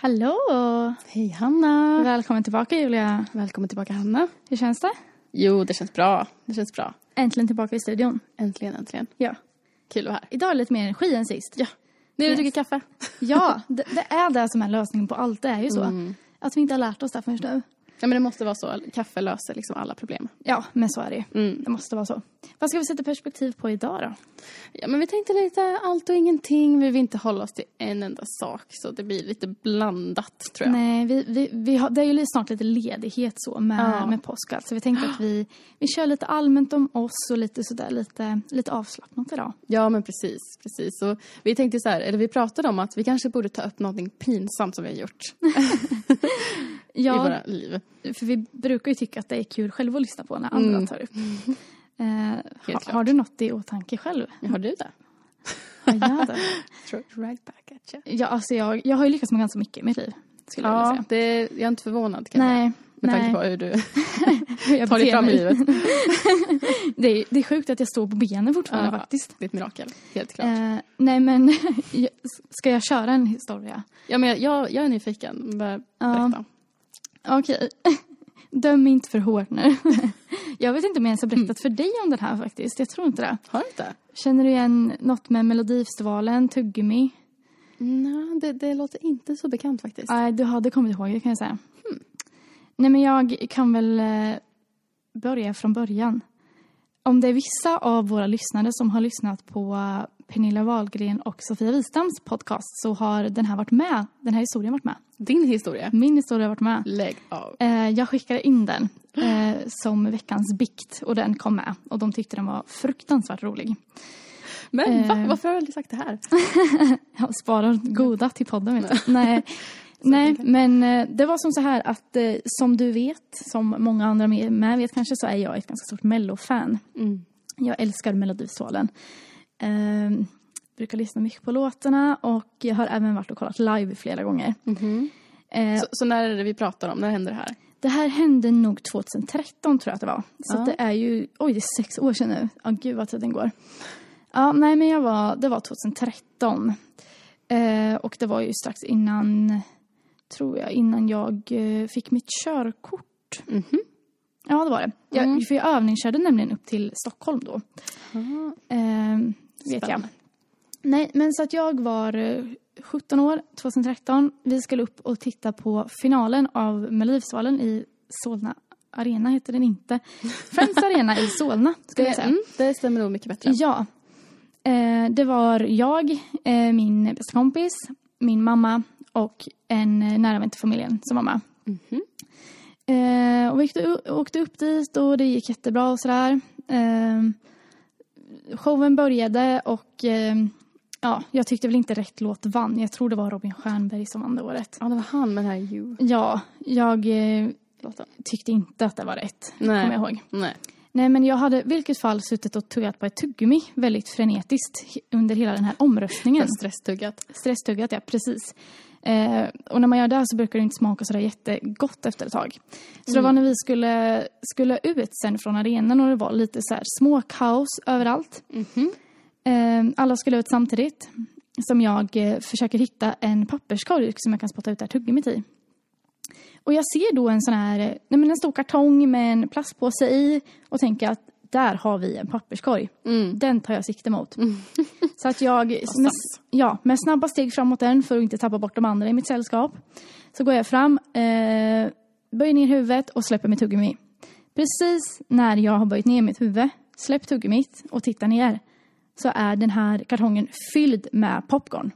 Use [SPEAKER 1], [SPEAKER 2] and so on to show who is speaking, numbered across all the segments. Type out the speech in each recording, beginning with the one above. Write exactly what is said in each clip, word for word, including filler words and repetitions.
[SPEAKER 1] Hallå!
[SPEAKER 2] Hej Hanna!
[SPEAKER 1] Välkommen tillbaka Julia.
[SPEAKER 2] Välkommen tillbaka Hanna.
[SPEAKER 1] Hur känns det?
[SPEAKER 2] Jo, det känns bra. Det känns bra.
[SPEAKER 1] Äntligen tillbaka i studion.
[SPEAKER 2] Äntligen, äntligen.
[SPEAKER 1] Ja.
[SPEAKER 2] Kul att vara här.
[SPEAKER 1] Idag är det lite mer energi än sist.
[SPEAKER 2] Ja. Nu yes. dricker kaffe.
[SPEAKER 1] Ja, det, det är det som är lösningen på allt. Det är ju så. Mm. Att vi inte har lärt oss det först nu.
[SPEAKER 2] Ja, men det måste vara så. Kaffe löser liksom alla problem.
[SPEAKER 1] Ja, men så är det ju.
[SPEAKER 2] Mm.
[SPEAKER 1] Det måste vara så. Vad ska vi sätta perspektiv på idag då?
[SPEAKER 2] Ja, men vi tänkte lite allt och ingenting. Vi vill inte hålla oss till en enda sak. Så det blir lite blandat, tror jag.
[SPEAKER 1] Nej, vi, vi, vi har, det är ju snart lite ledighet så med,
[SPEAKER 2] ja.
[SPEAKER 1] med påsk. Så vi tänkte att vi, vi kör lite allmänt om oss och lite sådär, lite, lite avslappnat idag.
[SPEAKER 2] Ja, men precis. precis. Så vi tänkte så här, eller vi pratade om att vi kanske borde ta upp någonting pinsamt som vi har gjort.
[SPEAKER 1] Ja,
[SPEAKER 2] i våra liv.
[SPEAKER 1] För vi brukar ju tycka att det är kul själv att lyssna på när andra
[SPEAKER 2] mm.
[SPEAKER 1] tar upp. Eh, ha, har du något i åtanke själv?
[SPEAKER 2] Ja, har du det?
[SPEAKER 1] Ja, jag det.
[SPEAKER 2] Right back at you.
[SPEAKER 1] Ja, alltså jag, jag har ju lyckats med ganska mycket i mitt liv. Skulle
[SPEAKER 2] ja,
[SPEAKER 1] jag vilja säga.
[SPEAKER 2] Det, jag är inte förvånad. Kan
[SPEAKER 1] nej.
[SPEAKER 2] Jag, med
[SPEAKER 1] nej.
[SPEAKER 2] tanke på hur du
[SPEAKER 1] hur jag
[SPEAKER 2] tar dig fram i livet.
[SPEAKER 1] det, är, det är sjukt att jag står på benen fortfarande
[SPEAKER 2] ja,
[SPEAKER 1] faktiskt.
[SPEAKER 2] Det är ett mirakel, helt klart.
[SPEAKER 1] Eh, nej, men ska jag köra en historia?
[SPEAKER 2] Ja, men jag, jag är nyfiken. Berätta.
[SPEAKER 1] Ja. Okej. Döm inte för hårt nu. Jag vet inte om jag ens har berättat för dig om den här faktiskt. Jag tror inte det.
[SPEAKER 2] Har du inte?
[SPEAKER 1] Känner du igen något med Melodifestivalen, tuggummi?
[SPEAKER 2] Nej, det, det låter inte så bekant faktiskt.
[SPEAKER 1] Nej, du hade kommit ihåg det kan jag säga.
[SPEAKER 2] Hmm.
[SPEAKER 1] Nej, men jag kan väl eh, börja från början. Om det är vissa av våra lyssnare som har lyssnat på Pernilla Wahlgren och Sofia Wistams podcast så har den här varit med. Den här historien varit med.
[SPEAKER 2] Din historia?
[SPEAKER 1] Min historia har varit med.
[SPEAKER 2] Lägg av.
[SPEAKER 1] Eh, jag skickade in den eh, som veckans bikt och den kom med. Och de tyckte den var fruktansvärt rolig.
[SPEAKER 2] Men
[SPEAKER 1] eh,
[SPEAKER 2] va? Varför har du aldrig sagt det här?
[SPEAKER 1] Jag sparar goda till podden. Vet du. Nej, nej men eh, det var som så här att eh, som du vet, som många andra med, med vet kanske, så är jag ett ganska stort Mello-fan.
[SPEAKER 2] Mm.
[SPEAKER 1] Jag älskar Melodifestivalen. Eh, brukar lyssna mycket på låtarna och jag har även varit och kollat live flera gånger.
[SPEAKER 2] Mm-hmm.
[SPEAKER 1] Eh,
[SPEAKER 2] så, så när är det vi pratar om? När händer det här?
[SPEAKER 1] Det här hände nog tjugohundratretton tror jag att det var. Så
[SPEAKER 2] ja.
[SPEAKER 1] det är ju, oj det är sex år sedan nu. Ja, gud vad tiden går. Ja, nej men jag var, det var tjugohundratretton. Eh, och det var ju strax innan, tror jag, innan jag eh, fick mitt körkort.
[SPEAKER 2] Mm-hmm.
[SPEAKER 1] Ja, det var det. Jag,
[SPEAKER 2] mm.
[SPEAKER 1] För jag övningskörde nämligen upp till Stockholm då.
[SPEAKER 2] Mm.
[SPEAKER 1] Eh, vet jag. Nej, men så att jag var sjutton år, tjugohundratretton. Vi skulle upp och titta på finalen av Melodifestivalen i Solna Arena, heter den inte. Friends Arena i Solna, ska jag säga.
[SPEAKER 2] Mm, det stämmer nog mycket bättre.
[SPEAKER 1] Ja. Eh, det var jag, eh, min bästa kompis, min mamma och en eh, nära vän till familjen som var med.
[SPEAKER 2] Mm-hmm.
[SPEAKER 1] Eh, och vi åkte, åkte upp dit och det gick jättebra och sådär. Eh, showen började och... Eh, Ja, jag tyckte väl inte rätt låt vann. Jag tror det var Robin Stjernberg som vann det året.
[SPEAKER 2] Ja, det var han med den här You.
[SPEAKER 1] Ja, jag eh, tyckte inte att det var rätt.
[SPEAKER 2] Nej.
[SPEAKER 1] Kommer jag ihåg.
[SPEAKER 2] Nej.
[SPEAKER 1] Nej, men jag hade vilket fall suttit och tuggat på ett tuggummi väldigt frenetiskt under hela den här omröstningen.
[SPEAKER 2] Stresstuggat.
[SPEAKER 1] Stresstuggat, ja, precis. Eh, och när man gör det så brukar det inte smaka sådär jättegott efter ett tag. Så mm. det var när vi skulle, skulle ut sen från arenan och det var lite så här småkaos överallt.
[SPEAKER 2] Mhm.
[SPEAKER 1] Alla skulle ut samtidigt som jag eh, försöker hitta en papperskorg som jag kan spotta ut där tuggummit i. Och jag ser då en sån här, nej men en stor kartong med en plastpåse i och tänker att där har vi en papperskorg.
[SPEAKER 2] Mm.
[SPEAKER 1] Den tar jag sikte mot. Mm. Så att jag
[SPEAKER 2] med,
[SPEAKER 1] ja, med snabba steg framåt den för att inte tappa bort de andra i mitt sällskap. Så går jag fram, eh, böjer ner huvudet och släpper mitt tuggummi. Precis när jag har böjt ner mitt huvud, släppt tuggummit och tittar ner, så är den här kartongen fylld med popcorn.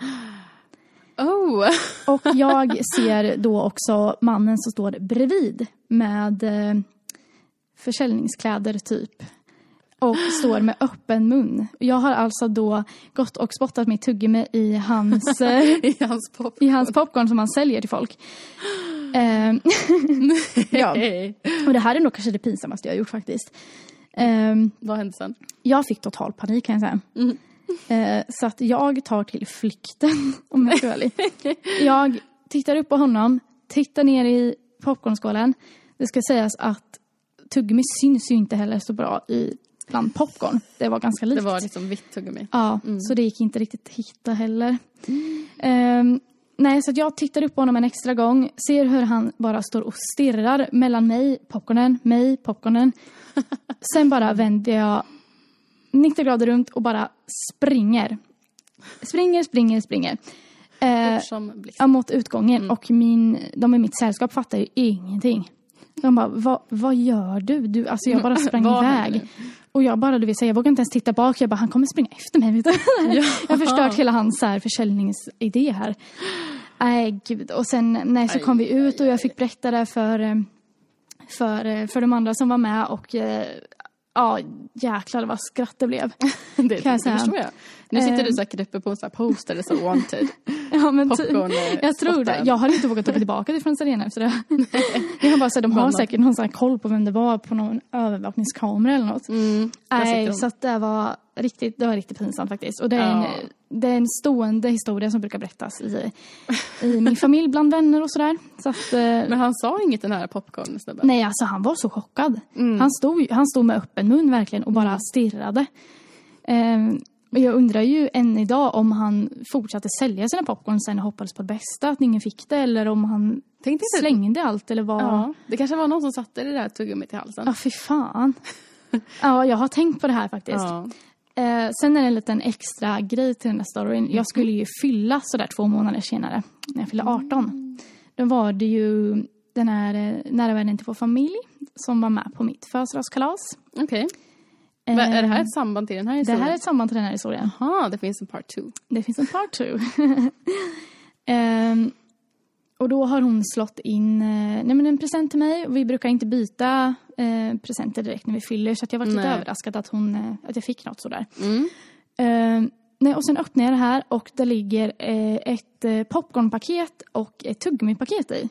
[SPEAKER 2] Oh!
[SPEAKER 1] Och jag ser då också mannen som står bredvid med eh, försäljningskläder typ. Och står med öppen mun. Jag har alltså då gått och spottat mitt tuggummi i hans, eh,
[SPEAKER 2] I hans popcorn.
[SPEAKER 1] i hans popcorn som han säljer till folk. Eh, ja. Och det här är nog kanske det pinsammaste jag har gjort faktiskt. Um,
[SPEAKER 2] Vad hände sen?
[SPEAKER 1] Jag fick total panik kan jag säga.
[SPEAKER 2] Mm.
[SPEAKER 1] Uh, så att jag tar till flykten om jag ska välja. Jag tittar upp på honom, tittar ner i popcornskålen. Det ska sägas att tuggummi syns ju inte heller så bra i bland popcorn. Det var ganska likt.
[SPEAKER 2] Det var liksom vitt tuggummi.
[SPEAKER 1] Ja, mm. Så det gick inte riktigt att hitta heller. Mm. Um, nej, så att jag tittar upp på honom en extra gång. Ser hur han bara står och stirrar mellan mig, popcornen, mig, popcornen. Sen bara vänder jag nittio grader runt och bara springer. Springer, springer, springer. Eh,
[SPEAKER 2] som blixt.
[SPEAKER 1] ja, mot utgången.
[SPEAKER 2] Mm.
[SPEAKER 1] Och min, de i mitt sällskap fattar ju ingenting. De bara, Va, vad gör du? du? Alltså jag bara sprang
[SPEAKER 2] Vad
[SPEAKER 1] iväg.
[SPEAKER 2] händer?
[SPEAKER 1] Och jag bara, du vill säga, jag vågar inte ens titta bak. Jag bara, han kommer springa efter mig. Vet du?
[SPEAKER 2] Ja.
[SPEAKER 1] Jag har förstört hela hans så här, försäljningsidé här. Nej, gud. Och sen nej, så kom vi ut och jag fick berätta det för, för, för de andra som var med. Och ja, jäklar vad skratt det blev.
[SPEAKER 2] det
[SPEAKER 1] kan jag säga.
[SPEAKER 2] förstår jag. Nu sitter du säkert uppe på en sån här poster eller så wanted.
[SPEAKER 1] Ja, men
[SPEAKER 2] Popcorn,
[SPEAKER 1] jag tror det. Jag har inte vågat åka tillbaka till Friends Arena efter det. Jag har bara sagt, de har säkert någon sån här koll på vem det var på någon övervakningskamera eller något.
[SPEAKER 2] Mm,
[SPEAKER 1] Nej, så att det var riktigt, det var riktigt pinsamt faktiskt. Och det är,
[SPEAKER 2] Ja.
[SPEAKER 1] en, det är en stående historia som brukar berättas i, i min familj, bland vänner och sådär. Så att,
[SPEAKER 2] Men han sa inget den här popcorn-snubben?
[SPEAKER 1] nej, alltså han var så chockad.
[SPEAKER 2] Mm.
[SPEAKER 1] Han, stod, han stod med öppen mun verkligen och bara stirrade. Ehm, och jag undrar ju än idag om han fortsatte sälja sina popcorn sen och hoppades på det bästa, att ingen fick det. Eller om han
[SPEAKER 2] Tänkte inte-
[SPEAKER 1] slängde allt eller vad.
[SPEAKER 2] Ja, det kanske var någon som satte det där tuggummit i halsen.
[SPEAKER 1] Ja, fy fan. Ja, jag har tänkt på det här faktiskt.
[SPEAKER 2] Ja.
[SPEAKER 1] Eh, sen är det en liten extra grej till den här storyn. Jag skulle ju fylla sådär två månader senare, när jag fyllde arton. Då var det ju den här eh, nära vännen till vår familj som var med på mitt födelsedagskalas.
[SPEAKER 2] Okej.
[SPEAKER 1] Eh,
[SPEAKER 2] Men är det här ett samband till den här
[SPEAKER 1] det
[SPEAKER 2] historien?
[SPEAKER 1] här är ett samband till den här historien.
[SPEAKER 2] Jaha, det finns en part two.
[SPEAKER 1] Det finns en part two. Ehm, och då har hon slått in eh, nej men en present till mig. Och vi brukar inte byta eh, presenter direkt när vi fyller. Så att jag var lite
[SPEAKER 2] Nej.
[SPEAKER 1] överraskad att, hon, eh, att jag fick något sådär.
[SPEAKER 2] Mm.
[SPEAKER 1] Ehm, nej, och sen öppnar jag det här och det ligger eh, ett eh, popcornpaket och ett tuggummipaket i.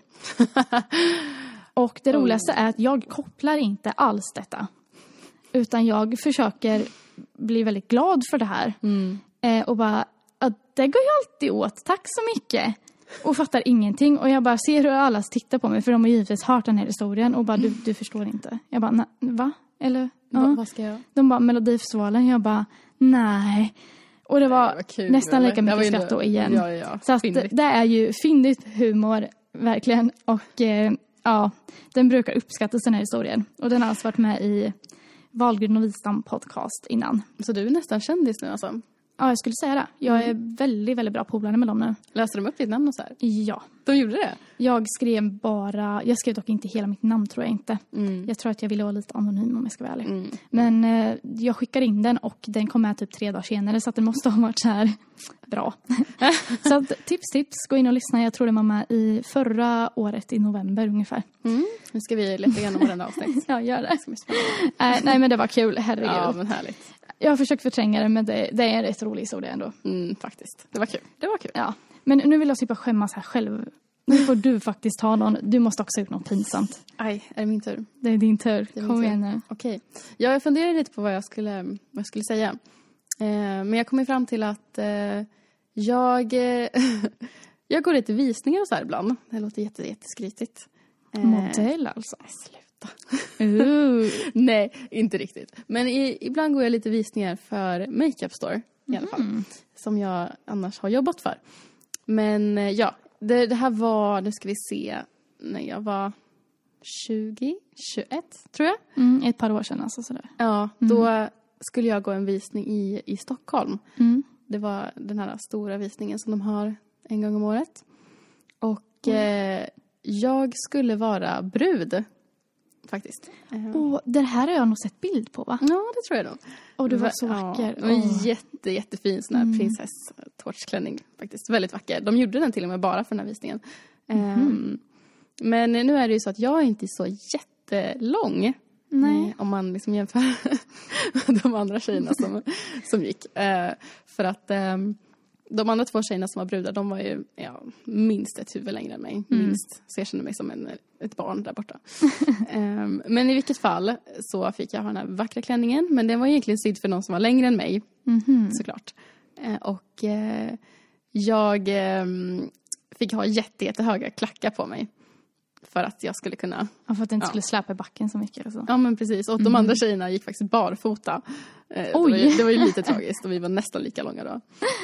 [SPEAKER 1] Och det roligaste är att jag kopplar inte alls detta. Utan jag försöker bli väldigt glad för det här.
[SPEAKER 2] Mm.
[SPEAKER 1] Eh, och bara, ja, det går ju alltid åt. Tack så mycket. Och fattar ingenting. Och jag bara ser hur alla tittar på mig. För de har givetvis hört den här historien. Och bara, du, du förstår inte. Jag bara, nej, va? Eller? Ja.
[SPEAKER 2] Va, vad ska jag?
[SPEAKER 1] De bara, Melodifestivalen. Jag bara, nej. Och det var,
[SPEAKER 2] Det var kul,
[SPEAKER 1] nästan
[SPEAKER 2] eller?
[SPEAKER 1] lika
[SPEAKER 2] Det var
[SPEAKER 1] mycket
[SPEAKER 2] ju
[SPEAKER 1] skratt då igen.
[SPEAKER 2] Ja, ja.
[SPEAKER 1] Så att
[SPEAKER 2] Fyndigt.
[SPEAKER 1] det är ju fyndigt humor, verkligen. Och eh, ja, den brukar uppskattas den här historien. Och den har alltså varit med i Wahlgren och Wistam podcast innan.
[SPEAKER 2] Så du är nästan kändis nu alltså?
[SPEAKER 1] Ja, jag skulle säga det. Jag är väldigt, väldigt bra polare med dem nu.
[SPEAKER 2] Läste de upp ditt namn och så här?
[SPEAKER 1] Ja.
[SPEAKER 2] De gjorde det?
[SPEAKER 1] Jag skrev bara, jag skrev dock inte hela mitt namn tror jag inte.
[SPEAKER 2] Mm.
[SPEAKER 1] Jag tror att jag ville vara lite anonym om jag ska vara ärlig.
[SPEAKER 2] Mm.
[SPEAKER 1] Men eh, jag skickade in den och den kom med typ tre dagar senare så att den måste ha varit så här bra. Så att, tips, tips, gå in och lyssna. Jag tror den var med i förra året i november ungefär.
[SPEAKER 2] Mm. Nu ska vi leta igenom varenda avsnitt.
[SPEAKER 1] Ja, gör det.
[SPEAKER 2] Ska bli spännande.
[SPEAKER 1] Äh, nej men det var kul, herregud.
[SPEAKER 2] Ja, men härligt.
[SPEAKER 1] Jag har försökt förtränga det men det, det är en rätt rolig historia ändå.
[SPEAKER 2] Mm, faktiskt. Det var kul. Det var kul.
[SPEAKER 1] Ja. Men nu vill jag slippa skämmas här själv. Nu får du faktiskt ta någon. Du måste också ha gjort något pinsamt.
[SPEAKER 2] Aj, är det min tur?
[SPEAKER 1] Det är din tur.
[SPEAKER 2] Det är min
[SPEAKER 1] Kom
[SPEAKER 2] tur.
[SPEAKER 1] igen nu.
[SPEAKER 2] Okej. Ja, jag funderade lite på vad jag skulle, vad jag skulle säga. Eh, men jag kom ju fram till att eh, jag, eh, jag går lite visningar och så här ibland. Det låter jätte, jätteskritigt. Eh,
[SPEAKER 1] Modell alltså.
[SPEAKER 2] Sluta.
[SPEAKER 1] Uh.
[SPEAKER 2] Nej, inte riktigt. Men i, ibland går jag lite visningar för Makeup Store i alla fall.
[SPEAKER 1] Mm.
[SPEAKER 2] Som jag annars har jobbat för. Men eh, ja, det, det här var, nu ska vi se, när jag var tjugo, tjugoett tror jag.
[SPEAKER 1] Mm, ett par år sedan alltså sådär.
[SPEAKER 2] Ja, då skulle jag gå en visning i, i Stockholm.
[SPEAKER 1] Mm.
[SPEAKER 2] Det var den här stora visningen som de har en gång om året. Och eh, jag skulle vara brud. Faktiskt. Eh,
[SPEAKER 1] Och det här har jag nog sett bild på va?
[SPEAKER 2] Ja, det tror jag nog.
[SPEAKER 1] Och du var
[SPEAKER 2] Va-
[SPEAKER 1] så vacker.
[SPEAKER 2] Ja, det var
[SPEAKER 1] Åh.
[SPEAKER 2] jätte, jättefin sån här
[SPEAKER 1] Mm.
[SPEAKER 2] prinsess-tårtsklänning. Faktiskt väldigt vacker. De gjorde den till och med bara för den här visningen.
[SPEAKER 1] Mhm.
[SPEAKER 2] Ehm, men nu är det ju så att jag är inte så jättelång.
[SPEAKER 1] Nej.
[SPEAKER 2] Eh, om man liksom jämför de andra tjejerna som, som gick. Eh, för att ehm, de andra två tjejerna som var brudar, de var ju ja, minst ett huvud längre än mig.
[SPEAKER 1] Mm.
[SPEAKER 2] Minst. Så jag kände mig som en, ett barn där borta. Ehm, men i vilket fall så fick jag ha den här vackra klänningen. Men den var egentligen sydd för någon som var längre än mig.
[SPEAKER 1] Mhm.
[SPEAKER 2] Såklart. Eh, och eh, jag eh, fick ha jätte, jättehöga klackar på mig. För att jag skulle kunna...
[SPEAKER 1] Ja, för att det inte
[SPEAKER 2] Ja.
[SPEAKER 1] skulle släpa i backen så mycket. Alltså.
[SPEAKER 2] Ja, men precis. Och de andra tjejerna gick faktiskt barfota. Eh, det,
[SPEAKER 1] Oj.
[SPEAKER 2] var ju, det var ju lite tragiskt och vi var nästan lika långa då.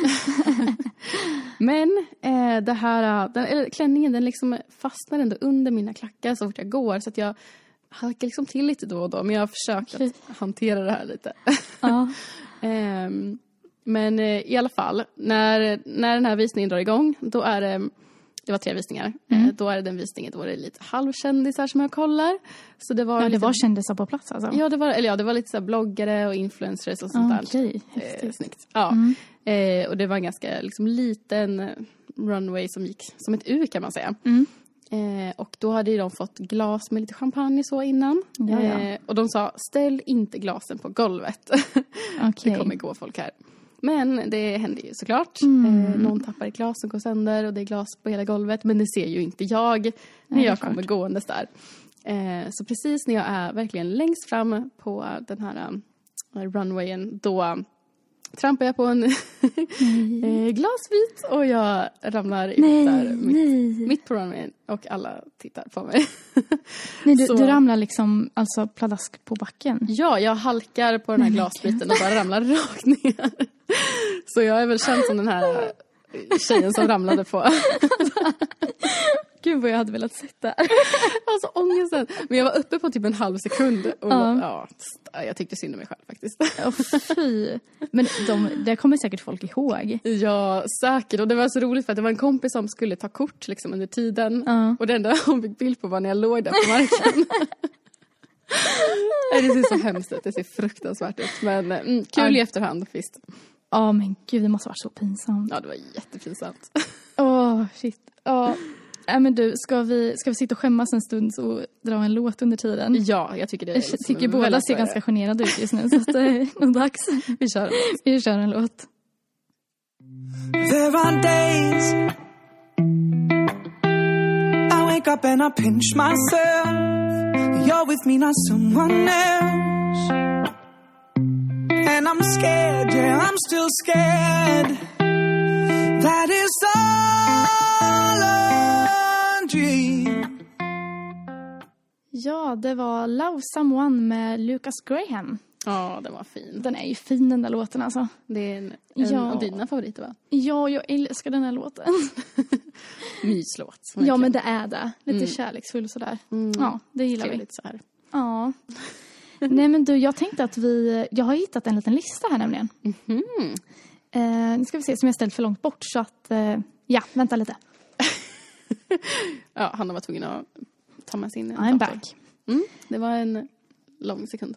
[SPEAKER 2] Men eh, det här, den, eller, klänningen den liksom fastnar ändå under mina klackar så fort jag går. Så att jag halkar liksom till lite då och då. Men jag har försökt
[SPEAKER 1] Okej.
[SPEAKER 2] att hantera det här lite.
[SPEAKER 1] Ja.
[SPEAKER 2] Ehm, men eh, i alla fall, när, när den här visningen drar igång, då är det, det var tre visningar.
[SPEAKER 1] Mm.
[SPEAKER 2] Eh, då är det den visningen, då är det lite halvkändisar som jag kollar. Så det var,
[SPEAKER 1] ja, det
[SPEAKER 2] lite,
[SPEAKER 1] var kändisar på plats alltså.
[SPEAKER 2] ja, det var, eller ja, det var lite så här bloggare och influencers och sånt
[SPEAKER 1] Ja,
[SPEAKER 2] där.
[SPEAKER 1] okej,
[SPEAKER 2] Eh,
[SPEAKER 1] häftigt.
[SPEAKER 2] snyggt. Ja.
[SPEAKER 1] Mm.
[SPEAKER 2] Eh, och det var en ganska liksom, liten runway som gick som ett U kan man säga.
[SPEAKER 1] Mm.
[SPEAKER 2] Eh, och då hade ju de fått glas med lite champagne så innan.
[SPEAKER 1] Ja, ja.
[SPEAKER 2] Eh, och de sa, ställ inte glasen på golvet.
[SPEAKER 1] Okej.
[SPEAKER 2] Det kommer gå folk här. Men det hände ju såklart.
[SPEAKER 1] Mm.
[SPEAKER 2] Eh, någon tappar ett glas som går sönder och det är glas på hela golvet. Men det ser ju inte jag när
[SPEAKER 1] Nej, det är
[SPEAKER 2] jag
[SPEAKER 1] klart.
[SPEAKER 2] kommer gåendes där. Eh, så precis när jag är verkligen längst fram på den här uh, runwayen, då trampar jag på en eh, glasbit och jag ramlar ut
[SPEAKER 1] Nej,
[SPEAKER 2] där mitt,
[SPEAKER 1] nej.
[SPEAKER 2] mitt på runwayen och alla tittar på mig.
[SPEAKER 1] nej du,
[SPEAKER 2] Så-
[SPEAKER 1] du ramlar liksom alltså pladask på backen.
[SPEAKER 2] Ja, jag halkar på den här
[SPEAKER 1] Nej, men
[SPEAKER 2] glasbiten och bara ramlar rakt ner. Så jag är väl känd som den här tjejen som ramlade på.
[SPEAKER 1] Gud vad jag hade velat sitta.
[SPEAKER 2] Alltså ångesten. Men jag var uppe på typ en halv sekund. Och
[SPEAKER 1] Ja.
[SPEAKER 2] ja. Ja, jag tyckte synd om mig själv faktiskt.
[SPEAKER 1] Oh, fy. Men de, det kommer säkert folk ihåg.
[SPEAKER 2] Ja, säkert. Och det var så roligt för att det var en kompis som skulle ta kort liksom, under tiden.
[SPEAKER 1] Ja.
[SPEAKER 2] Och det enda hon fick bild på var när jag låg där på marken. Nej, det ser så hemskt ut. Det ser fruktansvärt ut. Men mm, kul
[SPEAKER 1] Ja.
[SPEAKER 2] i efterhand, visst.
[SPEAKER 1] Ja men gud, det måste ha varit så pinsamt.
[SPEAKER 2] Ja, det var jättepinsamt.
[SPEAKER 1] Åh, oh, shit. Ja. Äh, men du, ska vi, ska vi sitta och skämmas en stund och dra en låt under tiden?
[SPEAKER 2] Ja, jag tycker det är
[SPEAKER 1] Jag
[SPEAKER 2] liksom
[SPEAKER 1] tycker båda
[SPEAKER 2] väldigt
[SPEAKER 1] ser
[SPEAKER 2] bra.
[SPEAKER 1] ganska generade ut just nu, så att det är nog dags.
[SPEAKER 2] Vi kör.
[SPEAKER 1] Vi kör en låt.
[SPEAKER 3] There are days I wake up and I pinch myself. You're with me, not someone else. And I'm scared, yeah, I'm still scared. That is all a dream.
[SPEAKER 1] Ja, det var Love Someone med Lucas Graham.
[SPEAKER 2] Ja, den var fin.
[SPEAKER 1] Den är ju fin den där låten alltså.
[SPEAKER 2] Det är en, en
[SPEAKER 1] Ja.
[SPEAKER 2] av dina favoriter, va?
[SPEAKER 1] Ja, jag älskar den här låten.
[SPEAKER 2] Myslåt.
[SPEAKER 1] Ja, men det är det. Lite
[SPEAKER 2] Mm.
[SPEAKER 1] kärleksfull sådär.
[SPEAKER 2] Mm.
[SPEAKER 1] Ja, det gillar vi.
[SPEAKER 2] Trevligt så här.
[SPEAKER 1] Ja. Nej men du, jag tänkte att vi... Jag har hittat en liten lista här nämligen.
[SPEAKER 2] Mhm.
[SPEAKER 1] Eh, nu ska vi se, som jag ställt för långt bort så att... Eh, ja, vänta lite.
[SPEAKER 2] Ja, Hanna var tvungen att ta med sin
[SPEAKER 1] I'm
[SPEAKER 2] dator.
[SPEAKER 1] back.
[SPEAKER 2] Mm, det var en lång sekund.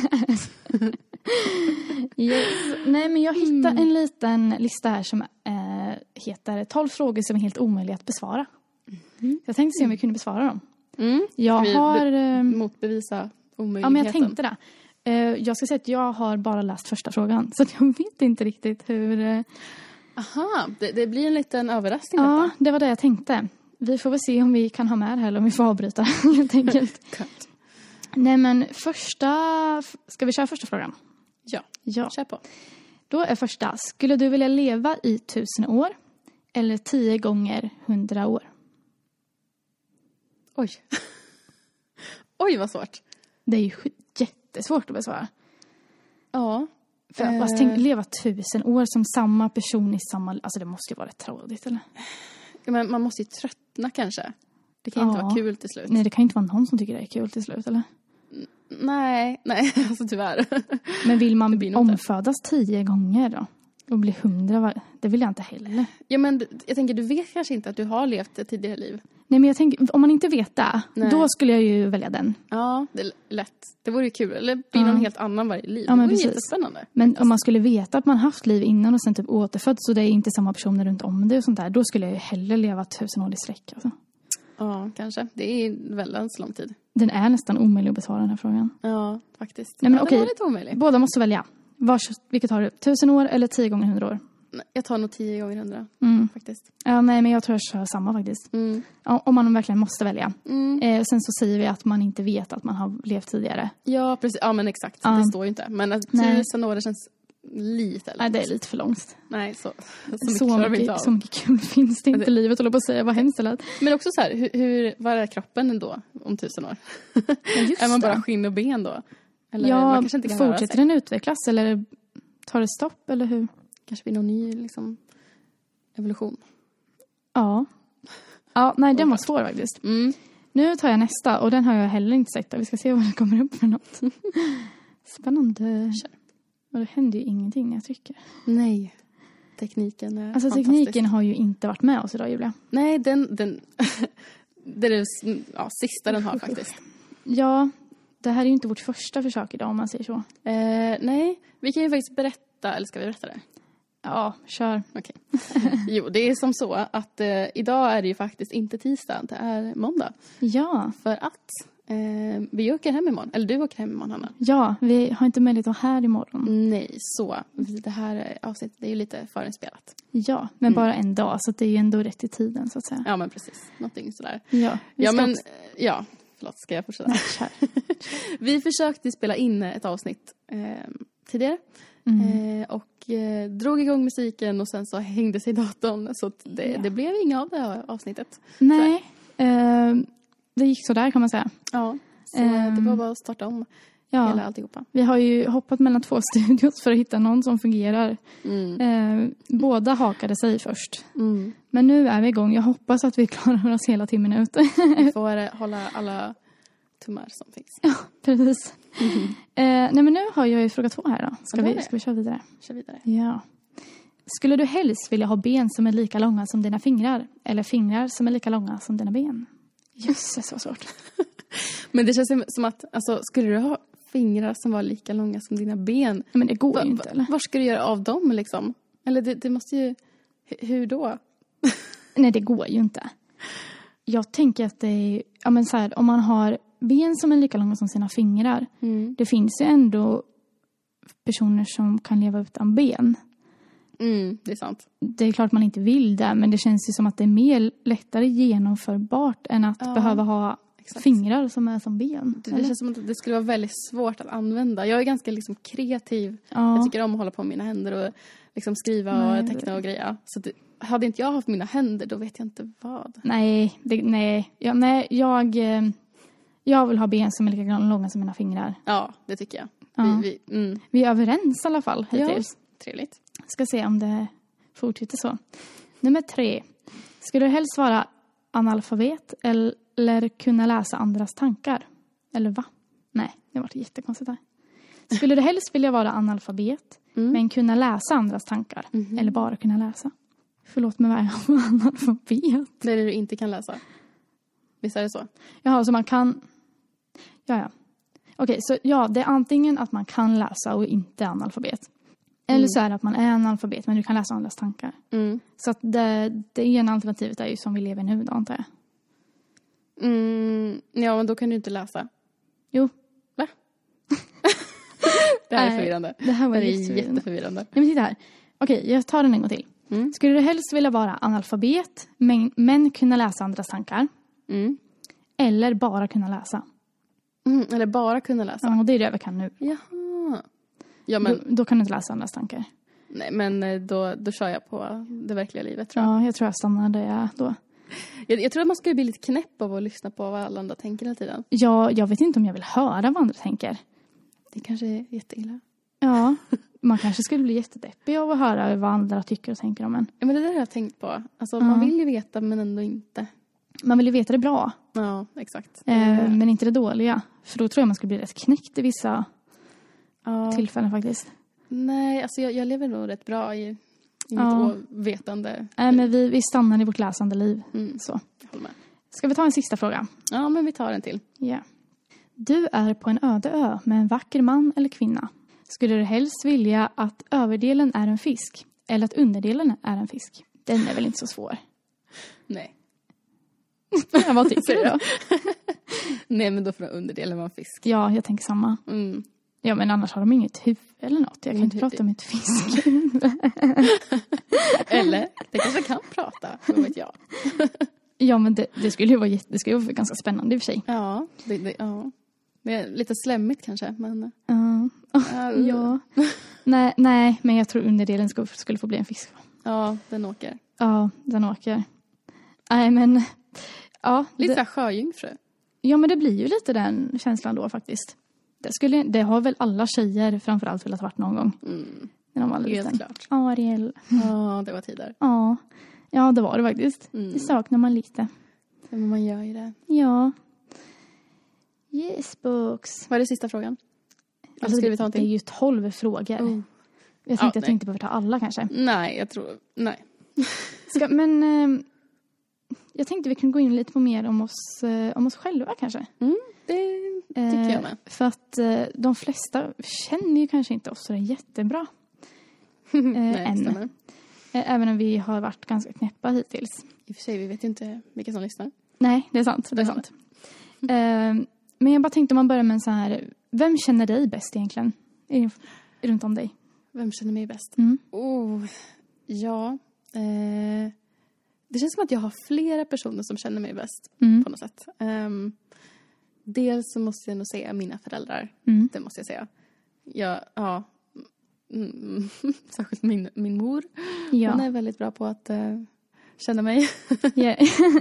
[SPEAKER 1] Yes. Nej men jag hittade en liten lista här som eh, heter tolv frågor som är helt omöjliga att besvara.
[SPEAKER 2] Mm.
[SPEAKER 1] Jag tänkte se om vi kunde besvara dem.
[SPEAKER 2] Mm.
[SPEAKER 1] Jag
[SPEAKER 2] Vi
[SPEAKER 1] har...
[SPEAKER 2] be-
[SPEAKER 1] Eh,
[SPEAKER 2] Motbevisa omöjligheten.
[SPEAKER 1] ja men jag tänkte det. Eh, jag ska säga att jag har bara läst första frågan. Så att jag vet inte riktigt hur... Eh,
[SPEAKER 2] Aha, det, det blir en liten överraskning
[SPEAKER 1] ja,
[SPEAKER 2] detta.
[SPEAKER 1] det var det jag tänkte. Vi får väl se om vi kan ha med det här eller om vi får avbryta helt enkelt.
[SPEAKER 2] Cut.
[SPEAKER 1] Nej men första... Ska vi köra första frågan?
[SPEAKER 2] Ja,
[SPEAKER 1] Ja.
[SPEAKER 2] kör på.
[SPEAKER 1] Då är första. Skulle du vilja leva i tusen år eller tio gånger hundra år?
[SPEAKER 2] Oj. Oj, vad svårt.
[SPEAKER 1] Det är ju sk- jättesvårt att besvara.
[SPEAKER 2] Ja.
[SPEAKER 1] För
[SPEAKER 2] Eh.
[SPEAKER 1] att tänk, leva tusen år som samma person i samma... Alltså det måste ju vara rätt trådigt, eller?
[SPEAKER 2] Ja, men man måste ju tröttna kanske. Det kan ju inte
[SPEAKER 1] Ja.
[SPEAKER 2] vara kul till slut.
[SPEAKER 1] Nej, det kan ju inte vara någon som tycker det är kul till slut, eller?
[SPEAKER 2] Nej, nej, alltså tyvärr.
[SPEAKER 1] Men vill
[SPEAKER 2] Det
[SPEAKER 1] man
[SPEAKER 2] blir nog inte.
[SPEAKER 1] omfödas tio gånger då? Och bli hundra var... Det vill jag inte heller.
[SPEAKER 2] Ja, men du- jag tänker, du vet kanske inte att du har levt ett tidigare liv.
[SPEAKER 1] Nej, men jag tänker, om man inte vet det,
[SPEAKER 2] Nej.
[SPEAKER 1] då skulle jag ju välja den.
[SPEAKER 2] Ja, det är lätt. Det vore ju kul. Eller blir
[SPEAKER 1] Ja.
[SPEAKER 2] någon helt annan varje liv.
[SPEAKER 1] Ja,
[SPEAKER 2] det
[SPEAKER 1] men
[SPEAKER 2] vore
[SPEAKER 1] precis.
[SPEAKER 2] jättespännande.
[SPEAKER 1] Men om man skulle veta att man haft liv innan och sen typ återfödd så det är inte samma personer runt om det och sånt där, då skulle jag ju hellre leva tusen år i sträck. Alltså.
[SPEAKER 2] Ja, kanske. Det är väldigt lång tid.
[SPEAKER 1] Den är nästan omöjlig att besvara den här frågan.
[SPEAKER 2] Ja, faktiskt.
[SPEAKER 1] Nej, men
[SPEAKER 2] ja,
[SPEAKER 1] okej.
[SPEAKER 2] det var lite omöjligt.
[SPEAKER 1] Båda måste välja. Vars, vilket har du? Tusen år eller tio gånger hundra år?
[SPEAKER 2] Nej, jag tar nog tio gånger hundra,
[SPEAKER 1] Mm.
[SPEAKER 2] faktiskt.
[SPEAKER 1] Ja, nej, men jag tror jag kör samma faktiskt.
[SPEAKER 2] Mm.
[SPEAKER 1] Ja, om man verkligen måste välja.
[SPEAKER 2] Mm.
[SPEAKER 1] Eh, sen så säger vi att man inte vet att man har levt tidigare.
[SPEAKER 2] Ja, precis. Ja, men exakt.
[SPEAKER 1] Ja.
[SPEAKER 2] Det står ju inte. Men att
[SPEAKER 1] Nej.
[SPEAKER 2] tusen år, det känns lite långt.
[SPEAKER 1] Nej, det är lite för långt.
[SPEAKER 2] Nej, så, så,
[SPEAKER 1] Så,
[SPEAKER 2] mycket, så,
[SPEAKER 1] mycket, så mycket kul finns det inte i livet, håller på att säga. Vad hemskt det lät.
[SPEAKER 2] Men också så här, hur, hur, vad är kroppen ändå om tusen år?
[SPEAKER 1] Ja, just
[SPEAKER 2] är man bara
[SPEAKER 1] det.
[SPEAKER 2] skinn och ben då? Eller
[SPEAKER 1] Ja,
[SPEAKER 2] man kanske inte kan röra
[SPEAKER 1] fortsätter
[SPEAKER 2] sig.
[SPEAKER 1] den utvecklas eller tar det stopp eller hur?
[SPEAKER 2] Kanske blir någon ny liksom, evolution.
[SPEAKER 1] Ja. Ja, nej, den var svår faktiskt.
[SPEAKER 2] Mm.
[SPEAKER 1] Nu tar jag nästa och den har jag heller inte sett. Vi ska se vad det kommer upp för något. Spännande.
[SPEAKER 2] Kör.
[SPEAKER 1] Och det händer ju ingenting när jag trycker.
[SPEAKER 2] Nej. Tekniken är
[SPEAKER 1] Alltså
[SPEAKER 2] fantastisk.
[SPEAKER 1] tekniken har ju inte varit med oss idag, Julia.
[SPEAKER 2] Nej, den... den det är det ja, sista den har faktiskt.
[SPEAKER 1] Ja, det här är ju inte vårt första försök idag om man säger så.
[SPEAKER 2] Eh, nej, vi kan ju faktiskt berätta, eller ska vi berätta det?
[SPEAKER 1] Ja, kör.
[SPEAKER 2] Okej. Jo, det är som så att eh, idag är det ju faktiskt inte tisdag, det är måndag.
[SPEAKER 1] Ja,
[SPEAKER 2] För att eh, vi åker hem imorgon. Eller du åker hem imorgon, Hanna.
[SPEAKER 1] ja, vi har inte möjlighet att vara här imorgon.
[SPEAKER 2] Nej, så. Det här avsnittet det är ju lite förinspelat.
[SPEAKER 1] Ja, men bara en dag så det är ju ändå rätt i tiden så att säga.
[SPEAKER 2] Ja, men precis. Någonting sådär.
[SPEAKER 1] Ja, vi
[SPEAKER 2] Ja,
[SPEAKER 1] ska
[SPEAKER 2] men...
[SPEAKER 1] också-
[SPEAKER 2] Ja, förlåt. Ska jag fortsätta?
[SPEAKER 1] Nej, kör.
[SPEAKER 2] Vi försökte spela in ett avsnitt eh, tidigare.
[SPEAKER 1] Mm.
[SPEAKER 2] Eh, och eh, drog igång musiken och sen så hängde sig datorn. Så att det,
[SPEAKER 1] Ja.
[SPEAKER 2] det blev inga av det här avsnittet.
[SPEAKER 1] Nej, eh, det gick så där kan man säga.
[SPEAKER 2] Ja, så
[SPEAKER 1] Ehm,
[SPEAKER 2] det var bara att starta om
[SPEAKER 1] Ja.
[SPEAKER 2] hela alltihopa.
[SPEAKER 1] Vi har ju hoppat mellan två studios för att hitta någon som fungerar.
[SPEAKER 2] Mm.
[SPEAKER 1] Eh, båda hakade sig först.
[SPEAKER 2] Mm.
[SPEAKER 1] Men nu är vi igång. Jag hoppas att vi klarar oss hela timmen ute.
[SPEAKER 2] Vi får eh, hålla alla tummar som finns.
[SPEAKER 1] Ja, precis. Eh, nej men nu har jag ju fråga två här då. Ska,
[SPEAKER 2] Ja, det är
[SPEAKER 1] vi,
[SPEAKER 2] det.
[SPEAKER 1] ska vi köra vidare?
[SPEAKER 2] Kör vidare.
[SPEAKER 1] Ja. Skulle du helst vilja ha ben som är lika långa som dina fingrar? Eller fingrar som är lika långa som dina ben? Jösses, vad svårt.
[SPEAKER 2] Men det känns som att, alltså, skulle du ha fingrar som var lika långa som dina ben?
[SPEAKER 1] Nej, men det går
[SPEAKER 2] Va,
[SPEAKER 1] ju inte, eller?
[SPEAKER 2] Var ska du göra av dem liksom? Eller det, det måste ju... H- hur då?
[SPEAKER 1] Nej, det går ju inte. Jag tänker att det är... Ja, men så här, om man har ben som är lika långa som sina fingrar.
[SPEAKER 2] Mm.
[SPEAKER 1] Det finns ju ändå personer som kan leva utan ben.
[SPEAKER 2] Mm, det är sant.
[SPEAKER 1] Det är klart man inte vill det, men det känns ju som att det är mer lättare genomförbart än att
[SPEAKER 2] Ja,
[SPEAKER 1] behöva ha
[SPEAKER 2] exakt.
[SPEAKER 1] fingrar som är som ben.
[SPEAKER 2] Det, det
[SPEAKER 1] eller?
[SPEAKER 2] känns som att det skulle vara väldigt svårt att använda. Jag är ganska liksom kreativ.
[SPEAKER 1] Ja.
[SPEAKER 2] Jag tycker om att hålla på med mina händer och liksom skriva
[SPEAKER 1] Nej.
[SPEAKER 2] och teckna och greja. Så det, hade inte jag haft mina händer, då vet jag inte vad.
[SPEAKER 1] Nej, det, nej. Ja, nej jag, eh, jag vill ha ben som är lika långa som mina fingrar.
[SPEAKER 2] Ja, det tycker jag.
[SPEAKER 1] Ja.
[SPEAKER 2] Vi, vi, mm,
[SPEAKER 1] Vi är överens i alla fall hittills.
[SPEAKER 2] trevligt.
[SPEAKER 1] Ska se om det fortsätter så. Nummer tre. Ska du helst vara analfabet eller kunna läsa andras tankar? Eller va? Nej, det var jättekonstigt här. Skulle du helst vilja vara analfabet
[SPEAKER 2] Mm.
[SPEAKER 1] men kunna läsa andras tankar?
[SPEAKER 2] Mhm.
[SPEAKER 1] Eller bara kunna läsa? Förlåt mig, vad är jag analfabet?
[SPEAKER 2] Det är det du inte kan läsa. Visst är det så?
[SPEAKER 1] Jaha, så man kan... Ja, ja. Okej, så ja, det är antingen att man kan läsa och inte är analfabet. Eller
[SPEAKER 2] Mm.
[SPEAKER 1] så är det att man är analfabet men du kan läsa andras tankar.
[SPEAKER 2] Mm.
[SPEAKER 1] Så att det, det ena alternativet är ju som vi lever nu då, antar jag.
[SPEAKER 2] Mm, ja, men då kan du inte läsa.
[SPEAKER 1] Jo,
[SPEAKER 2] Det här är
[SPEAKER 1] Nej,
[SPEAKER 2] förvirrande.
[SPEAKER 1] det här var
[SPEAKER 2] Det är
[SPEAKER 1] jätteförvirrande.
[SPEAKER 2] jätteförvirrande.
[SPEAKER 1] Nej, men titta här. Okej, jag tar den en gång till.
[SPEAKER 2] Mm.
[SPEAKER 1] Skulle du helst vilja vara analfabet men, men kunna läsa andras tankar?
[SPEAKER 2] Mm.
[SPEAKER 1] Eller bara kunna läsa?
[SPEAKER 2] Mm, eller bara kunna läsa.
[SPEAKER 1] Ja, och det är det vi kan nu.
[SPEAKER 2] Jaha. Ja, men,
[SPEAKER 1] Då, då kan du inte läsa andras tankar.
[SPEAKER 2] nej, men eh, då, då kör jag på det verkliga livet, tror jag.
[SPEAKER 1] Ja, jag tror jag stannar där jag är då.
[SPEAKER 2] jag. Jag tror att man ska bli lite knäpp av att lyssna på vad alla andra tänker hela tiden.
[SPEAKER 1] Ja, jag vet inte om jag vill höra vad andra tänker.
[SPEAKER 2] Det kanske är jätteilla.
[SPEAKER 1] Ja, man kanske skulle bli jättedeppig av att höra vad andra tycker och tänker om en.
[SPEAKER 2] Ja, men det där har jag tänkt på. Alltså,
[SPEAKER 1] Ja.
[SPEAKER 2] man vill ju veta, men ändå inte.
[SPEAKER 1] Man vill ju veta det bra,
[SPEAKER 2] Ja, exakt.
[SPEAKER 1] eh,
[SPEAKER 2] Eh,
[SPEAKER 1] men inte det dåliga. För då tror jag man skulle bli rätt knäckt i vissa
[SPEAKER 2] ja.
[SPEAKER 1] tillfällen faktiskt.
[SPEAKER 2] Nej, alltså jag, jag lever nog rätt bra i, i
[SPEAKER 1] Ja.
[SPEAKER 2] mitt ovetande.
[SPEAKER 1] Nej, men vi, vi stannar i vårt läsande liv.
[SPEAKER 2] Mm,
[SPEAKER 1] Så.
[SPEAKER 2] jag håller med.
[SPEAKER 1] Ska vi ta en sista fråga?
[SPEAKER 2] Ja, men vi tar en till.
[SPEAKER 1] Ja. Du är på en öde ö med en vacker man eller kvinna. Skulle du helst vilja att överdelen är en fisk eller att underdelen är en fisk? Den är väl inte så svår.
[SPEAKER 2] Nej.
[SPEAKER 1] Ja, vad tycker du då?
[SPEAKER 2] Nej, men då får underdelen vara fisk.
[SPEAKER 1] Ja, jag tänker samma.
[SPEAKER 2] Mm.
[SPEAKER 1] Ja, men annars har de inget huvud eller något. Jag kan
[SPEAKER 2] Men
[SPEAKER 1] inte
[SPEAKER 2] hur-
[SPEAKER 1] prata om ett fisk.
[SPEAKER 2] Eller, det kanske kan prata, vad vet jag.
[SPEAKER 1] Ja, men det, det skulle ju vara, jätte, det skulle ju vara ganska spännande i och för sig.
[SPEAKER 2] Ja, det, det, ja. Det är lite slemmigt kanske, men...
[SPEAKER 1] Uh,
[SPEAKER 2] Ja.
[SPEAKER 1] ja. Nej, nej, men jag tror underdelen skulle, skulle få bli en fisk.
[SPEAKER 2] Ja, den åker.
[SPEAKER 1] Ja, den åker. Nej, men... Ja,
[SPEAKER 2] Lite
[SPEAKER 1] det,
[SPEAKER 2] det... sjöjungfru.
[SPEAKER 1] ja, men det blir ju lite den känslan då faktiskt. Det, skulle, det har väl alla tjejer framförallt velat varit någon gång.
[SPEAKER 2] Mm.
[SPEAKER 1] När de var
[SPEAKER 2] Helt
[SPEAKER 1] liten.
[SPEAKER 2] klart.
[SPEAKER 1] Ja, Ariel.
[SPEAKER 2] Ja, det var tider.
[SPEAKER 1] Ja. Ja, det var det faktiskt.
[SPEAKER 2] Mm.
[SPEAKER 1] Det saknar man lite.
[SPEAKER 2] Men man gör ju det.
[SPEAKER 1] Ja. Yes, books.
[SPEAKER 2] Vad är det sista frågan?
[SPEAKER 1] Alltså,
[SPEAKER 2] ska vi ta en
[SPEAKER 1] det är
[SPEAKER 2] till?
[SPEAKER 1] ju tolv frågor.
[SPEAKER 2] Oh.
[SPEAKER 1] Jag tänkte
[SPEAKER 2] Ja,
[SPEAKER 1] att vi
[SPEAKER 2] nej.
[SPEAKER 1] inte behöver ta alla kanske.
[SPEAKER 2] Nej, jag tror... Nej.
[SPEAKER 1] Ska, men eh, jag tänkte vi kunde gå in lite på mer om oss, eh, om oss själva kanske.
[SPEAKER 2] Mm, det tycker jag med.
[SPEAKER 1] Eh, för att eh, de flesta känner ju kanske inte oss så jättebra. Eh,
[SPEAKER 2] Nej,
[SPEAKER 1] än.
[SPEAKER 2] stämmer.
[SPEAKER 1] Eh, även om vi har varit ganska knäppa hittills.
[SPEAKER 2] I och för sig, vi vet ju inte vilka som lyssnar.
[SPEAKER 1] Nej, det är sant. Det är sant. eh, men jag bara tänkte om man börjar med en så här. Vem känner dig bäst egentligen? I, runt om dig.
[SPEAKER 2] Vem känner mig bäst?
[SPEAKER 1] Mm.
[SPEAKER 2] Oh, ja. Eh, det känns som att jag har flera personer som känner mig bäst
[SPEAKER 1] Mm.
[SPEAKER 2] på något sätt. Um, dels så måste jag nog säga mina föräldrar.
[SPEAKER 1] Mm.
[SPEAKER 2] Det måste jag säga. Jag, ja, mm, särskilt min, min mor.
[SPEAKER 1] Ja.
[SPEAKER 2] Hon är väldigt bra på att uh, känna mig.
[SPEAKER 1] Yeah.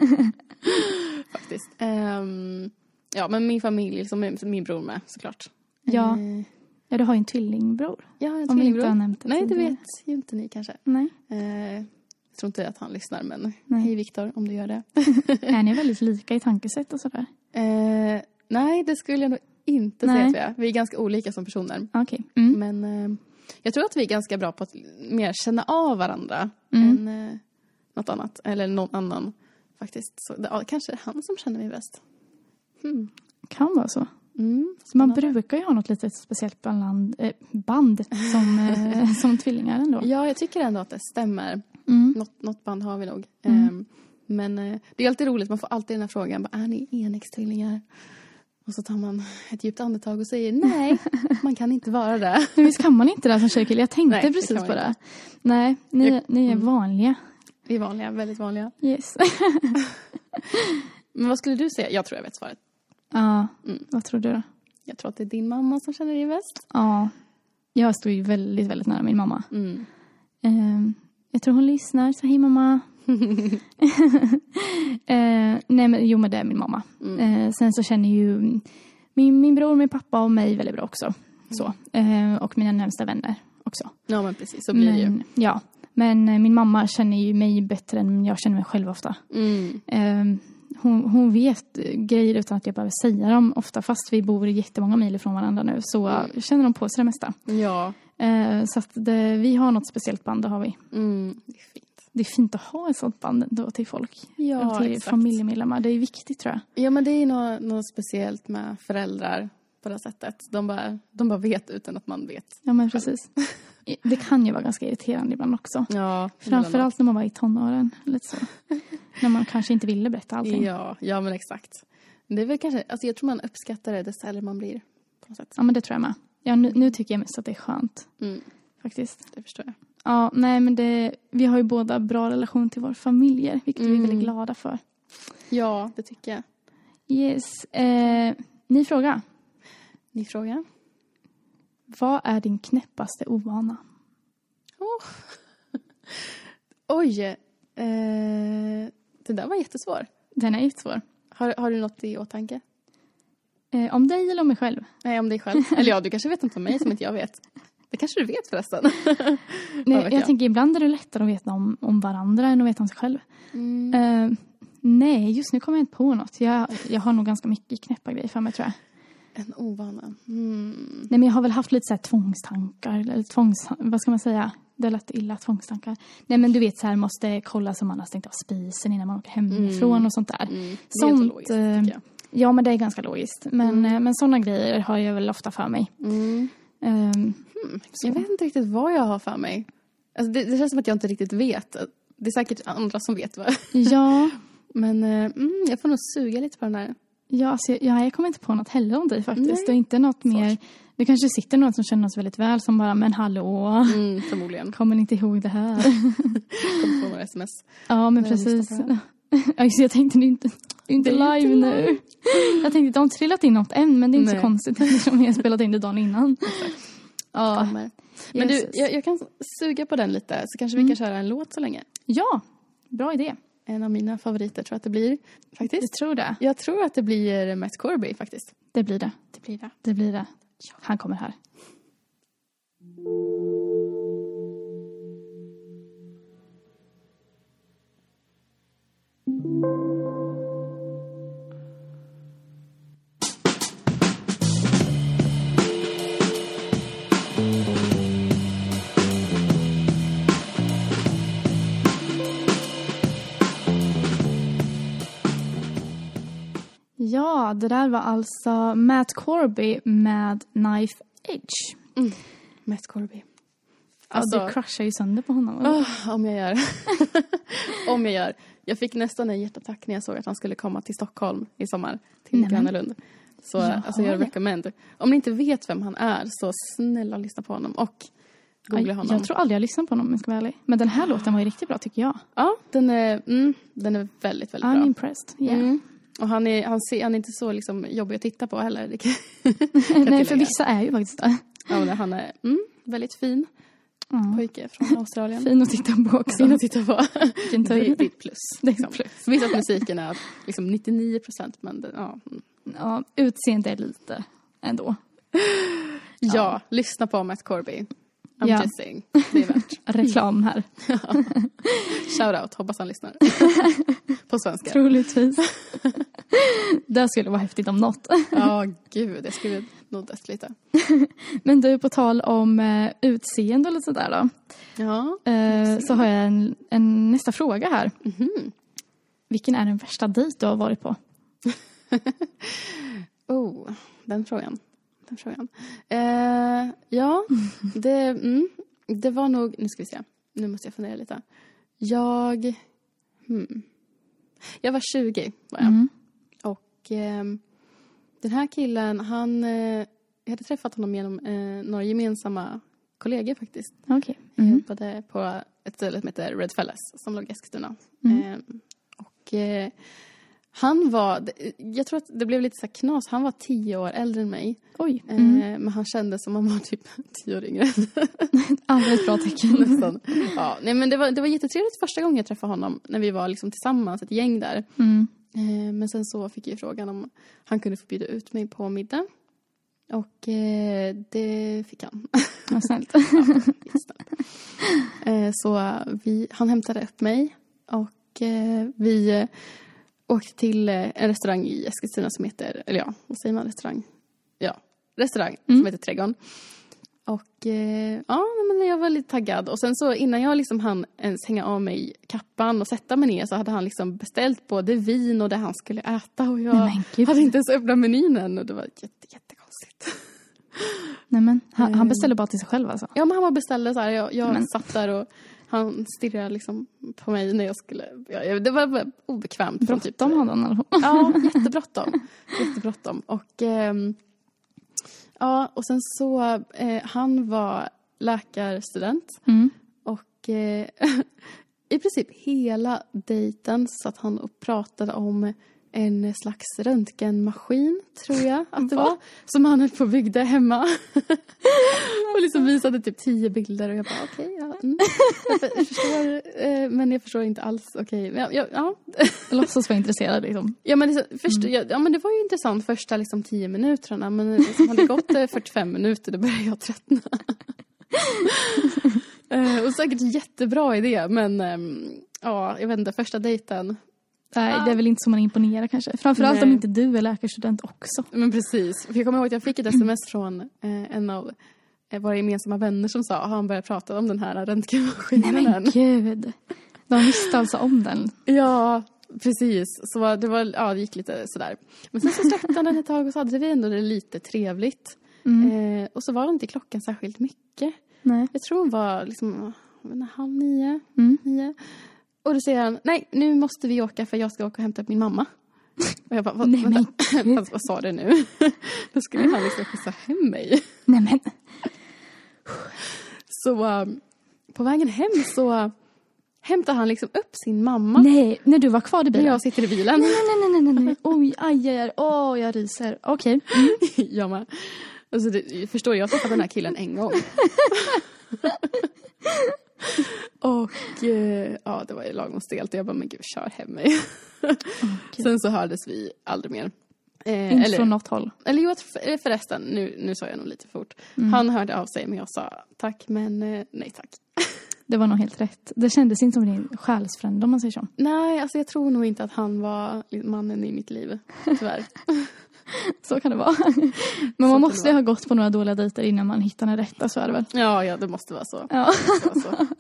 [SPEAKER 2] Faktiskt. Um, ja, men min familj, som är min bror med såklart.
[SPEAKER 1] Ja.
[SPEAKER 2] Uh,
[SPEAKER 1] Ja, du har ju en tvillingbror.
[SPEAKER 2] jag har en
[SPEAKER 1] Om vi inte
[SPEAKER 2] tvillingbror.
[SPEAKER 1] har nämnt det
[SPEAKER 2] Nej, det
[SPEAKER 1] tidigare.
[SPEAKER 2] vet ju inte ni kanske.
[SPEAKER 1] Nej.
[SPEAKER 2] Uh, jag tror inte att han lyssnar, men
[SPEAKER 1] Nej.
[SPEAKER 2] hej Viktor, om du gör det.
[SPEAKER 1] Är ni väldigt lika i tankesätt och sådär?
[SPEAKER 2] Uh, nej, det skulle jag nog inte
[SPEAKER 1] Nej.
[SPEAKER 2] säga tror jag. Vi är ganska olika som personer.
[SPEAKER 1] Okej. Mm.
[SPEAKER 2] Men uh, jag tror att vi är ganska bra på att mer känna av varandra
[SPEAKER 1] Mm.
[SPEAKER 2] än uh, något annat. Eller någon annan faktiskt. Så, ja, kanske är han som känner mig bäst. Hmm.
[SPEAKER 1] Kan vara så.
[SPEAKER 2] Mm,
[SPEAKER 1] Så man
[SPEAKER 2] spännande.
[SPEAKER 1] brukar ju ha något litet speciellt band, eh, band som, eh, som tvillingar ändå.
[SPEAKER 2] Ja, jag tycker ändå att det stämmer.
[SPEAKER 1] Mm.
[SPEAKER 2] Något, något band har vi nog.
[SPEAKER 1] Mm.
[SPEAKER 2] Ehm, men eh, det är alltid roligt. Man får alltid den här frågan. Bara, är ni enäggstvillingar? Och så tar man ett djupt andetag och säger nej, man kan inte vara det.
[SPEAKER 1] Men visst kan man inte det som tjejkille? Jag tänkte
[SPEAKER 2] Nej, det
[SPEAKER 1] precis
[SPEAKER 2] kan man
[SPEAKER 1] på det.
[SPEAKER 2] inte.
[SPEAKER 1] Nej, ni,
[SPEAKER 2] Jag-
[SPEAKER 1] ni är
[SPEAKER 2] mm.
[SPEAKER 1] vanliga.
[SPEAKER 2] Vi är vanliga, väldigt vanliga.
[SPEAKER 1] Yes.
[SPEAKER 2] Men vad skulle du säga? Jag tror jag vet svaret.
[SPEAKER 1] Ja,
[SPEAKER 2] Mm.
[SPEAKER 1] vad tror du då?
[SPEAKER 2] Jag tror att det är din mamma som känner dig bäst.
[SPEAKER 1] Ja, jag står ju väldigt, väldigt nära min mamma.
[SPEAKER 2] Mm.
[SPEAKER 1] Ehm, jag tror hon lyssnar, så hej mamma. Ehm, nej men jo men det är min mamma.
[SPEAKER 2] Mm.
[SPEAKER 1] Ehm, sen så känner ju min, min bror, min pappa och mig väldigt bra också. Så. Ehm, och mina närmsta vänner också.
[SPEAKER 2] Ja, men precis. Så blir det ju.
[SPEAKER 1] Men, ja, men eh, min mamma känner ju mig bättre än jag känner mig själv ofta.
[SPEAKER 2] Mm.
[SPEAKER 1] Ehm, hon, hon vet grejer utan att jag behöver säga dem ofta. Fast vi bor jättemånga mil ifrån varandra nu. Så
[SPEAKER 2] Mm.
[SPEAKER 1] känner de på sig det mesta.
[SPEAKER 2] Ja.
[SPEAKER 1] Ehm, så att det, vi har något speciellt band, det har vi.
[SPEAKER 2] Mm. Det är fint.
[SPEAKER 1] Det är fint att ha ett sånt band då till folk.
[SPEAKER 2] Ja,
[SPEAKER 1] till
[SPEAKER 2] exakt.
[SPEAKER 1] familjemedlemmar. Det är viktigt tror jag.
[SPEAKER 2] Ja, men det är något, något speciellt med föräldrar på det sättet. De bara, de bara vet utan att man vet.
[SPEAKER 1] Ja men precis. Det kan ju vara ganska irriterande ibland också.
[SPEAKER 2] Ja,
[SPEAKER 1] Framförallt när man var i tonåren. Lite så. När man kanske inte ville berätta allting.
[SPEAKER 2] Ja, ja, men exakt. Det är väl kanske, alltså jag tror man uppskattar det desto äldre man blir på något sätt.
[SPEAKER 1] Ja men det tror jag med. Ja, nu, nu tycker jag mest att det är skönt.
[SPEAKER 2] Mm,
[SPEAKER 1] Faktiskt.
[SPEAKER 2] det förstår jag.
[SPEAKER 1] Ja, nej men det, vi har ju båda bra relation till våra familjer. Vilket vi är
[SPEAKER 2] Mm.
[SPEAKER 1] väldigt glada för.
[SPEAKER 2] Ja, det tycker jag.
[SPEAKER 1] Yes. Eh, ny fråga.
[SPEAKER 2] Ny fråga.
[SPEAKER 1] Vad är din knäppaste ovana?
[SPEAKER 2] Oh. Oj. Eh, det där var jättesvår.
[SPEAKER 1] Den är jättesvår.
[SPEAKER 2] Har, har du något i åtanke?
[SPEAKER 1] Eh, om dig eller om mig själv?
[SPEAKER 2] Nej, om dig själv. Eller ja, du kanske vet inte om mig som inte jag vet. Det kanske du vet förresten.
[SPEAKER 1] Nej,
[SPEAKER 2] Vad
[SPEAKER 1] jag,
[SPEAKER 2] vet jag?
[SPEAKER 1] tänker ibland är det lättare att veta om, om varandra än att veta om sig själv.
[SPEAKER 2] Mm.
[SPEAKER 1] Eh, nej, just nu kommer jag inte på något. Jag, jag har nog ganska mycket knäppa grejer för mig tror jag.
[SPEAKER 2] En ovana. Mm.
[SPEAKER 1] Nej, men jag har väl haft lite så här tvångstankar. Eller tvångs... Vad ska man säga? Det lät illa, tvångstankar. Nej, men du vet så här, måste kolla så man har stängt av spisen innan man åker hemifrån
[SPEAKER 2] Mm.
[SPEAKER 1] och sånt där.
[SPEAKER 2] Mm. Det är
[SPEAKER 1] Sånt,
[SPEAKER 2] helt logiskt,
[SPEAKER 1] eh,
[SPEAKER 2] tycker jag.
[SPEAKER 1] Ja, men det är ganska logiskt. Men,
[SPEAKER 2] Mm.
[SPEAKER 1] eh, men sådana grejer har jag väl ofta för mig.
[SPEAKER 2] Mm.
[SPEAKER 1] Ehm,
[SPEAKER 2] Jag vet inte riktigt vad jag har för mig. Alltså det, det känns som att jag inte riktigt vet. Det är säkert andra som vet vad.
[SPEAKER 1] ja,
[SPEAKER 2] Men eh, mm, jag får nog suga lite på den här.
[SPEAKER 1] ja, alltså, jag, ja, jag kommer inte på något heller om dig faktiskt.
[SPEAKER 2] Nej.
[SPEAKER 1] Det är inte något
[SPEAKER 2] Svårt.
[SPEAKER 1] mer. Det kanske sitter någon som känner oss väldigt väl som bara, men hallå,
[SPEAKER 2] Mm, förmodligen.
[SPEAKER 1] kommer ni inte ihåg det här?
[SPEAKER 2] Kommer få några sms.
[SPEAKER 1] Ja, men
[SPEAKER 2] När jag
[SPEAKER 1] precis.
[SPEAKER 2] lyssnar på
[SPEAKER 1] Ja, just det, jag tänkte det är inte, det är inte
[SPEAKER 2] Det är
[SPEAKER 1] live
[SPEAKER 2] inte
[SPEAKER 1] nu. Jag tänkte, de har inte trillat in något än, men det är inte
[SPEAKER 2] Nej.
[SPEAKER 1] så konstigt eftersom jag spelat in det dagen innan. Ja.
[SPEAKER 2] kommer. Men
[SPEAKER 1] Jesus.
[SPEAKER 2] du, jag, jag kan suga på den lite. Så kanske vi
[SPEAKER 1] Mm.
[SPEAKER 2] kan köra en låt så länge.
[SPEAKER 1] Ja, bra idé.
[SPEAKER 2] En av mina favoriter tror jag att det blir. Faktiskt.
[SPEAKER 1] Jag tror det.
[SPEAKER 2] Jag tror att det blir Matt Corby faktiskt.
[SPEAKER 1] Det blir det.
[SPEAKER 2] Det blir det.
[SPEAKER 1] Det blir det. Han kommer här. Ja, det där var alltså Matt Corby med Knife Edge.
[SPEAKER 2] Mm. Matt Corby.
[SPEAKER 1] Alltså,
[SPEAKER 2] Alltså,
[SPEAKER 1] du crushar ju sönder på honom.
[SPEAKER 2] åh, om jag gör. om jag gör. Jag fick nästan en hjärtattack när jag såg att han skulle komma till Stockholm i sommar. Till
[SPEAKER 1] Nämen.
[SPEAKER 2] Gröna Lund. Så
[SPEAKER 1] Jaha.
[SPEAKER 2] alltså, jag recommend. Om ni inte vet vem han är så snälla lyssna på honom. Och googla
[SPEAKER 1] jag,
[SPEAKER 2] honom.
[SPEAKER 1] jag tror aldrig jag lyssnat på honom om jag ska vara ärlig. Men den här låten var ju riktigt bra tycker jag.
[SPEAKER 2] Ja, den är, mm, den är väldigt, väldigt
[SPEAKER 1] I'm
[SPEAKER 2] bra.
[SPEAKER 1] impressed. Yeah.
[SPEAKER 2] Mm. Och han är, han, ser, han är inte så liksom, jobbig att titta på heller. Det kan,
[SPEAKER 1] Nej, för vissa är ju faktiskt det.
[SPEAKER 2] ja, men han är mm, väldigt fin
[SPEAKER 1] Mm.
[SPEAKER 2] pojke från Australien.
[SPEAKER 1] Fin att titta på också.
[SPEAKER 2] Fin att titta på.
[SPEAKER 1] Vilken tur.
[SPEAKER 2] Det, det är ett plus.
[SPEAKER 1] Det är ett
[SPEAKER 2] Liksom.
[SPEAKER 1] plus.
[SPEAKER 2] Så visst att musiken är liksom nittionio procent, men det, ja. mm.
[SPEAKER 1] Ja, utseendet är lite ändå.
[SPEAKER 2] Ja, lyssna på Matt Corby. I'm
[SPEAKER 1] Ja.
[SPEAKER 2] just saying. Det är värt.
[SPEAKER 1] Reklam här.
[SPEAKER 2] Shout out, hoppas han lyssnar. På svenska.
[SPEAKER 1] Troligtvis. Det skulle vara häftigt om något.
[SPEAKER 2] Ja, gud, jag skulle nog dött lite.
[SPEAKER 1] Men du, på tal om eh, utseende och lite sådär då.
[SPEAKER 2] Ja.
[SPEAKER 1] Eh, så har jag en, en nästa fråga här.
[SPEAKER 2] Mhm.
[SPEAKER 1] Vilken är den värsta dejt du har varit på?
[SPEAKER 2] Oh, den frågan. Den frågan. Eh, ja, det, mm, det var nog... Nu ska vi se. Nu måste jag fundera lite. Jag... Hmm. Jag var tjugo, var jag.
[SPEAKER 1] Mm.
[SPEAKER 2] Och eh, den här killen, han... Eh, jag hade träffat honom genom eh, några gemensamma kollegor faktiskt.
[SPEAKER 1] Okej.
[SPEAKER 2] Jag
[SPEAKER 1] Mm.
[SPEAKER 2] jobbade på ett ställe som heter Red Fellas som låg i Eskilstuna.
[SPEAKER 1] Mm.
[SPEAKER 2] Eh, och eh, han var... Jag tror att det blev lite så här knas. Han var tio år äldre än mig.
[SPEAKER 1] Oj. Mm.
[SPEAKER 2] Eh, men han kände som han var typ tio år yngre.
[SPEAKER 1] Alldeles bra tecken.
[SPEAKER 2] Nästan. Ja, nej, men det var, det var jättetrevligt första gången jag träffade honom. När vi var liksom tillsammans, ett gäng där.
[SPEAKER 1] Mm.
[SPEAKER 2] Eh, men sen så fick jag frågan om han kunde få bjuda ut mig på middag. Och eh, det fick han.
[SPEAKER 1] Vad snällt.
[SPEAKER 2] Ja, jättesnällt. eh, så vi, han hämtade upp mig. Och eh, vi eh, åkte till eh, en restaurang i Eskilstuna som heter... Eller ja, vad säger man? Restaurang? Ja, restaurang
[SPEAKER 1] Mm.
[SPEAKER 2] som heter Trädgården. Och eh, ja, men jag var lite taggad. Och sen så innan jag liksom hann ens hänga av mig kappan och sätta mig ner så hade han liksom beställt både vin och det han skulle äta. Och jag
[SPEAKER 1] Nej, men gud.
[SPEAKER 2] hade inte ens öppnat menyn än. Och det var jätte, jättekonstigt.
[SPEAKER 1] Nej, men han, han
[SPEAKER 2] Mm.
[SPEAKER 1] beställde bara till sig själv alltså.
[SPEAKER 2] Ja, men han bara beställde så här. Jag, jag
[SPEAKER 1] Men-
[SPEAKER 2] satt där och han stirrade liksom på mig när jag skulle... Ja, det var bara obekvämt. från typ-
[SPEAKER 1] Bråttom hade han i alla fall.
[SPEAKER 2] Ja, jättebråttom. Jättebråttom. Och, ehm, ja, och sen så, eh, han var läkarstudent.
[SPEAKER 1] Mm.
[SPEAKER 2] Och eh, i princip hela dejten satt han och pratade om en slags röntgenmaskin, tror jag att det
[SPEAKER 1] Va?
[SPEAKER 2] var. Som han höll på och byggde hemma. Och liksom visade typ tio bilder. Och jag bara, okej, okay, ja. Mm. Jag, jag förstår, eh, men jag förstår inte alls. Okej, okay. ja, ja, ja.
[SPEAKER 1] Låtsas vara intresserad liksom.
[SPEAKER 2] Ja, men det, först,
[SPEAKER 1] Mm.
[SPEAKER 2] ja, ja, men det var ju intressant första liksom, tio minuterna. Men det liksom hade gått eh, fyrtiofem minuter, då började jag tröttna. eh, och säkert jättebra idé, men ehm, ja, jag vet inte, första dejten.
[SPEAKER 1] Nej,
[SPEAKER 2] Ah.
[SPEAKER 1] det är väl inte som man imponerar kanske. Framförallt
[SPEAKER 2] Nej.
[SPEAKER 1] om inte du är läkarstudent också.
[SPEAKER 2] Men precis, för jag kommer ihåg att jag fick ett sms från eh, en av eh, våra gemensamma vänner som sa att han började prata om den här
[SPEAKER 1] Nej
[SPEAKER 2] röntgenmaskinen.
[SPEAKER 1] men gud. De visste alltså om den.
[SPEAKER 2] Ja, precis. Så det, var, ja, det gick lite sådär. Men sen så släppte han den ett tag och så hade vi ändå det lite trevligt.
[SPEAKER 1] Mm.
[SPEAKER 2] Eh, och så var det inte klockan särskilt mycket.
[SPEAKER 1] Nej.
[SPEAKER 2] Jag tror hon var liksom jag vet inte, halv nio,
[SPEAKER 1] Mm.
[SPEAKER 2] nio. Och då säger han, nej, nu måste vi åka för jag ska åka och hämta upp min mamma. Och jag bara, vad,
[SPEAKER 1] Nej,
[SPEAKER 2] vänta, vad, vad sa du nu? Då skulle han liksom skjutsa hem mig.
[SPEAKER 1] Nej men.
[SPEAKER 2] Så um, på vägen hem så hämtar han liksom upp sin mamma.
[SPEAKER 1] Nej, när du var kvar i
[SPEAKER 2] När
[SPEAKER 1] bilen.
[SPEAKER 2] jag sitter i bilen.
[SPEAKER 1] Nej, nej, nej, nej, nej. Oj, aj, aj, aj. Åh, jag ryser. Okej. Mm.
[SPEAKER 2] Jag med. Alltså, det, jag förstår, jag har träffat den här killen en gång. Och eh, ja, det var ju lagom stelt. Jag bara, men gud, kör hem mig. Okay. Sen så hördes vi aldrig mer.
[SPEAKER 1] Eh, Inte eller, från något håll.
[SPEAKER 2] Eller jo, förresten, nu, nu sa jag nog lite fort. Mm. Han hörde av sig, men jag sa tack, men eh, nej tack.
[SPEAKER 1] Det var nog helt rätt. Det kändes inte som din själsfrände, om man säger så.
[SPEAKER 2] Nej, alltså jag tror nog inte att han var mannen i mitt liv, tyvärr.
[SPEAKER 1] Så kan det vara. Men man måste ju ha gått på några dåliga dejter innan man hittar den rätta, så är det väl?
[SPEAKER 2] Ja, ja, det måste vara så.
[SPEAKER 1] Ja,
[SPEAKER 2] måste vara så.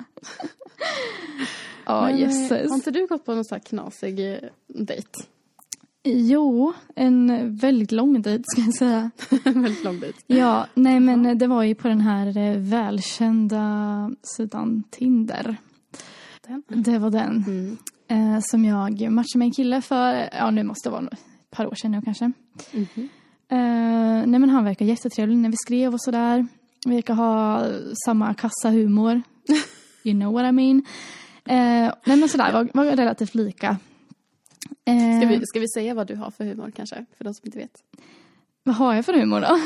[SPEAKER 1] Ja, jösses.
[SPEAKER 2] Har inte du gått på någon sån här knasig eh, dejt?
[SPEAKER 1] Jo, en väldigt lång dejt ska jag säga.
[SPEAKER 2] En väldigt lång dejt.
[SPEAKER 1] Ja, nej men det var ju på den här välkända sidan Tinder. Den. Det var den. Mm. Eh, som jag matchade med en kille för, ja nu måste det vara ett par år sedan nu kanske. Mm-hmm. Eh, nej men han verkar jättetrevlig när vi skrev och sådär. Vi verkar ha samma kassahumor. You know what I mean. Eh, nej men sådär, var, var relativt lika.
[SPEAKER 2] Eh, ska, vi, ska vi säga vad du har för humor kanske? För de som inte vet.
[SPEAKER 1] Vad har jag för humor då?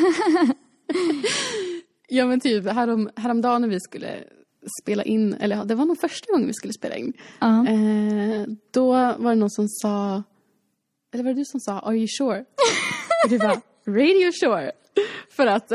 [SPEAKER 2] Ja men typ härom, häromdagen när vi skulle spela in. Eller det var nog första gången vi skulle spela in. Uh-huh. eh, Då var det någon som sa. Eller var det du som sa are you sure? Och du var radio sure. För att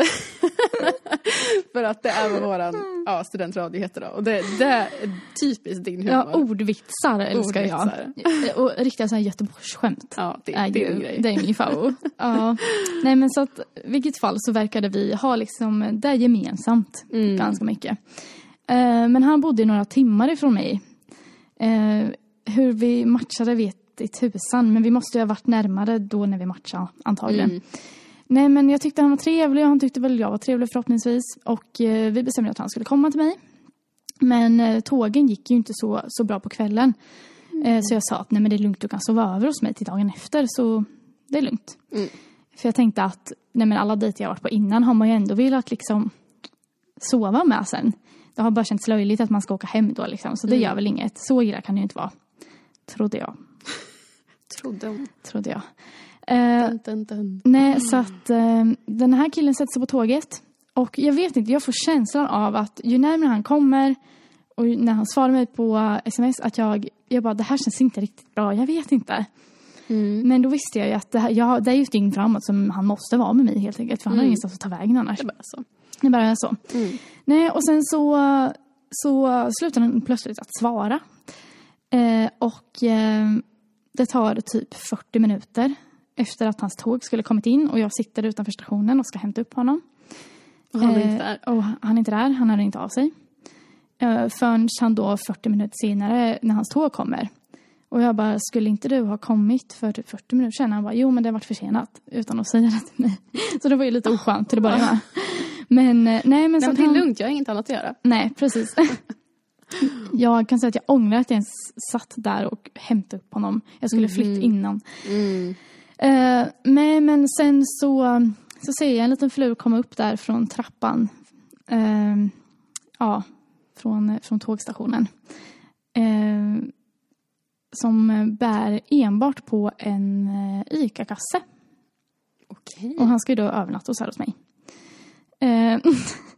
[SPEAKER 2] för att det är vad våran ja, studentradio heter då. Och det, det är typiskt din humor.
[SPEAKER 1] Ja, ordvitsar älskar ordvitsar. jag. Och riktigt så här Göteborgsskämt.
[SPEAKER 2] Ja, det, är det är en grej.
[SPEAKER 1] Det är min favorit. Ja. Nej men så att i vilket fall så verkade vi ha liksom det gemensamt mm. ganska mycket. Uh, men han bodde några timmar ifrån mig. Uh, hur vi matchade vet i tusan. Men vi måste ju ha varit närmare då när vi matchade antagligen. Mm. Nej men jag tyckte han var trevlig och han tyckte väl jag var trevlig förhoppningsvis. Och eh, vi bestämde att han skulle komma till mig. Men eh, tågen gick ju inte så, så bra på kvällen. Mm. Eh, så jag sa att nej men det är lugnt, du kan sova över hos mig till dagen efter. Så det är lugnt. Mm. För jag tänkte att nej men alla dejter jag varit på innan har man ju ändå velat liksom sova med sen. Det har bara känts löjligt att man ska åka hem då liksom. Så det mm. gör väl inget. Så illa kan det ju inte vara. Trodde jag.
[SPEAKER 2] Trodde hon.
[SPEAKER 1] Trodde jag. Uh, dun, dun, dun. Nej, så att uh, den här killen sätter sig på tåget. Och jag vet inte, jag får känslan av att ju närmare han kommer och när han svarar mig på sms att jag, jag bara, det här känns inte riktigt bra, jag vet inte. Mm. Men då visste jag ju att det, här, jag, det är ju ett dygn framåt som han måste vara med mig helt enkelt. För han mm. har ingenstans att ta vägen annars.
[SPEAKER 2] Det bara så.
[SPEAKER 1] Det bara är så. Mm. Nej, och sen så, så slutar han plötsligt att svara. Uh, och uh, det tar typ fyrtio minuter efter att hans tåg skulle kommit in och jag sitter utanför stationen och ska hämta upp honom.
[SPEAKER 2] Och han är inte där.
[SPEAKER 1] Eh, och han är inte där, han hade inte av sig. Eh, förrän han då fyrtio minuter senare när hans tåg kommer. Och jag bara, skulle inte du ha kommit för typ fyrtio minuter sedan? Han bara, jo men det har varit försenat. Utan att säga det till mig. Så det var ju lite oskönt till att börja med. Men nej men,
[SPEAKER 2] nej,
[SPEAKER 1] så
[SPEAKER 2] men det är
[SPEAKER 1] han...
[SPEAKER 2] lugnt, jag har inget annat att göra.
[SPEAKER 1] Nej, precis. Jag kan säga att jag ångrar att jag ens satt där och hämtade upp honom. Jag skulle flytt mm. innan. Mm. Uh, men, men sen så, så ser jag en liten flur komma upp där från trappan. Uh, ja, från, från tågstationen. Uh, som bär enbart på en uh, ICA-kasse.
[SPEAKER 2] Okej.
[SPEAKER 1] Och han ska ju då övernatta hos här hos mig. Uh,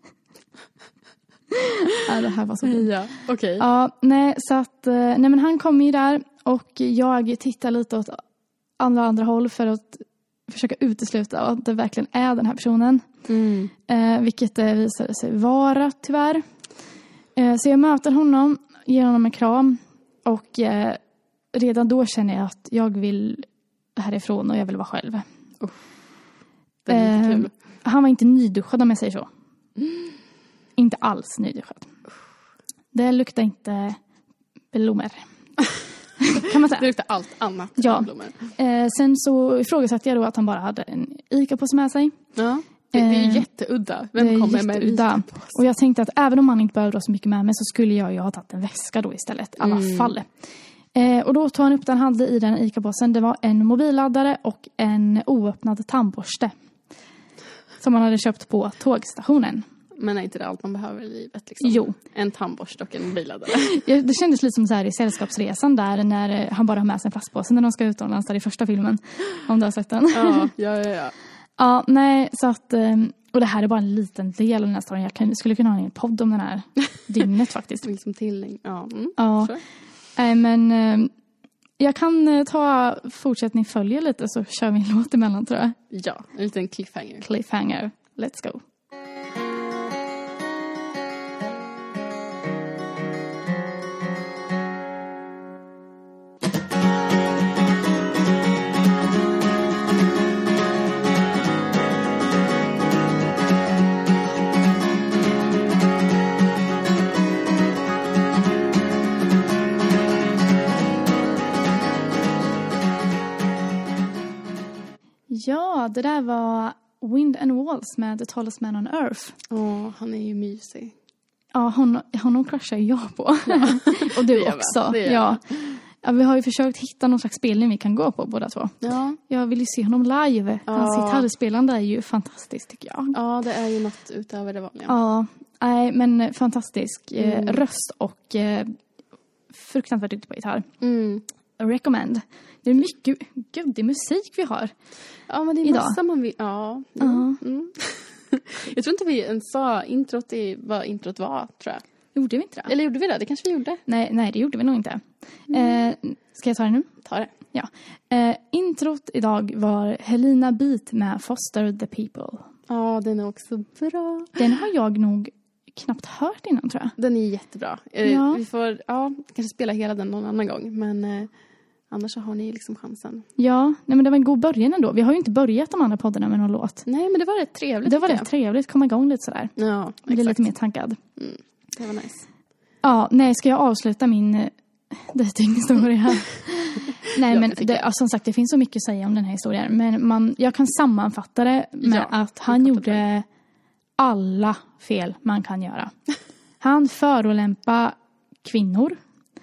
[SPEAKER 1] ja, det här var så fint.
[SPEAKER 2] Ja, okej. Okay.
[SPEAKER 1] Ja, nej, så att, nej men han kommer ju där och jag tittar lite åt andra andra håll för att försöka utesluta att det verkligen är den här personen. Mm. Eh, vilket det visade sig vara tyvärr. Eh, så jag möter honom, ger honom en kram och eh, redan då känner jag att jag vill härifrån och jag vill vara själv.
[SPEAKER 2] Oh, det är lite
[SPEAKER 1] eh,
[SPEAKER 2] kul.
[SPEAKER 1] Han var inte nyduschad om jag säger så. Mm. Inte alls nyduschad. Det luktar inte blommor. Kan man säga.
[SPEAKER 2] Det luktar allt annat
[SPEAKER 1] ja.
[SPEAKER 2] än blommor.
[SPEAKER 1] Eh, sen så ifrågasatte jag då att han bara hade en ICA-påse med sig.
[SPEAKER 2] Ja. Det, det är eh, jätteudda. Vem
[SPEAKER 1] det
[SPEAKER 2] kommer med en ICA-påse?
[SPEAKER 1] Och jag tänkte att även om han inte behövde ha så mycket med mig så skulle jag ju ha tagit en väska då istället. I alla mm. fall. Eh, och då tog han upp den, hade i den ICA-påsen. Det var en mobilladdare och en oöppnad tandborste. Som man hade köpt på tågstationen.
[SPEAKER 2] Men är inte det allt man behöver i livet? Liksom?
[SPEAKER 1] Jo.
[SPEAKER 2] En tandborste och en billaddare.
[SPEAKER 1] Ja, det kändes lite som så här i Sällskapsresan där när han bara har med sig en plastpåse när de ska utomlands där i första filmen. Om du har sett den.
[SPEAKER 2] Ja, ja, ja. Ja,
[SPEAKER 1] ja nej, så att Och det här är bara en liten del av den här storyn. Jag kan, skulle kunna ha en podd om den här dygnet faktiskt.
[SPEAKER 2] Liksom till, ja. Mm,
[SPEAKER 1] ja. Äh, men äh, jag kan äh, ta fortsättning följa lite så kör vi en låt emellan tror jag.
[SPEAKER 2] Ja, en liten cliffhanger.
[SPEAKER 1] Cliffhanger. Let's go. Ja, det där var Wind and Walls med The Tallest Man on Earth.
[SPEAKER 2] Åh, han är ju mysig.
[SPEAKER 1] Ja, hon, honom crushar jag på. Ja. Och du också.
[SPEAKER 2] Det
[SPEAKER 1] ja. Ja, vi har ju försökt hitta någon slags spelning vi kan gå på båda två.
[SPEAKER 2] Ja.
[SPEAKER 1] Jag vill ju se honom live.
[SPEAKER 2] Ja.
[SPEAKER 1] Hans gitarrspelande är ju fantastiskt tycker jag.
[SPEAKER 2] Ja, det är ju något utöver det vanliga.
[SPEAKER 1] Ja, nej, men fantastisk eh,
[SPEAKER 2] Mm.
[SPEAKER 1] röst och eh, fruktansvärt duktig på gitarr.
[SPEAKER 2] Mm.
[SPEAKER 1] Recommend. Det är mycket guddig musik vi har.
[SPEAKER 2] Ja, men det är
[SPEAKER 1] idag.
[SPEAKER 2] massa man vill... Ja.
[SPEAKER 1] Ja.
[SPEAKER 2] Mm. Mm. Jag tror inte vi ens sa introt i vad introt var, tror jag.
[SPEAKER 1] Gjorde vi inte det?
[SPEAKER 2] Eller gjorde vi det? Det kanske vi gjorde.
[SPEAKER 1] Nej, nej det gjorde vi nog inte.
[SPEAKER 2] Mm.
[SPEAKER 1] Eh, ska jag ta det nu?
[SPEAKER 2] Ta det.
[SPEAKER 1] Ja. Eh, introt idag var Helena Beat med Foster the People.
[SPEAKER 2] Ja, den är också bra.
[SPEAKER 1] Den har jag nog knappt hört innan tror jag.
[SPEAKER 2] Den är jättebra. Eh,
[SPEAKER 1] Ja.
[SPEAKER 2] Vi får ja, kanske spela hela den någon annan gång. Men eh, annars så har ni liksom chansen.
[SPEAKER 1] Ja, nej, men det var en god början ändå. Vi har ju inte börjat de andra poddarna med någon låt.
[SPEAKER 2] Nej, men det var rätt trevligt.
[SPEAKER 1] Det var
[SPEAKER 2] tycker
[SPEAKER 1] rätt trevligt, komma igång lite sådär.
[SPEAKER 2] jag. Ja,
[SPEAKER 1] Jag blir
[SPEAKER 2] exakt.
[SPEAKER 1] lite mer taggad.
[SPEAKER 2] Mm, det var nice.
[SPEAKER 1] Ja, nej, ska jag avsluta min eh, dejtinghistoria här? Nej,
[SPEAKER 2] Ja,
[SPEAKER 1] men
[SPEAKER 2] det tycker
[SPEAKER 1] det,
[SPEAKER 2] jag.
[SPEAKER 1] alltså, som sagt, det finns så mycket att säga om den här historien. Men man, jag kan sammanfatta det med
[SPEAKER 2] Ja,
[SPEAKER 1] att han
[SPEAKER 2] det är
[SPEAKER 1] gjorde alla fel man kan göra. Han förolämpa kvinnor.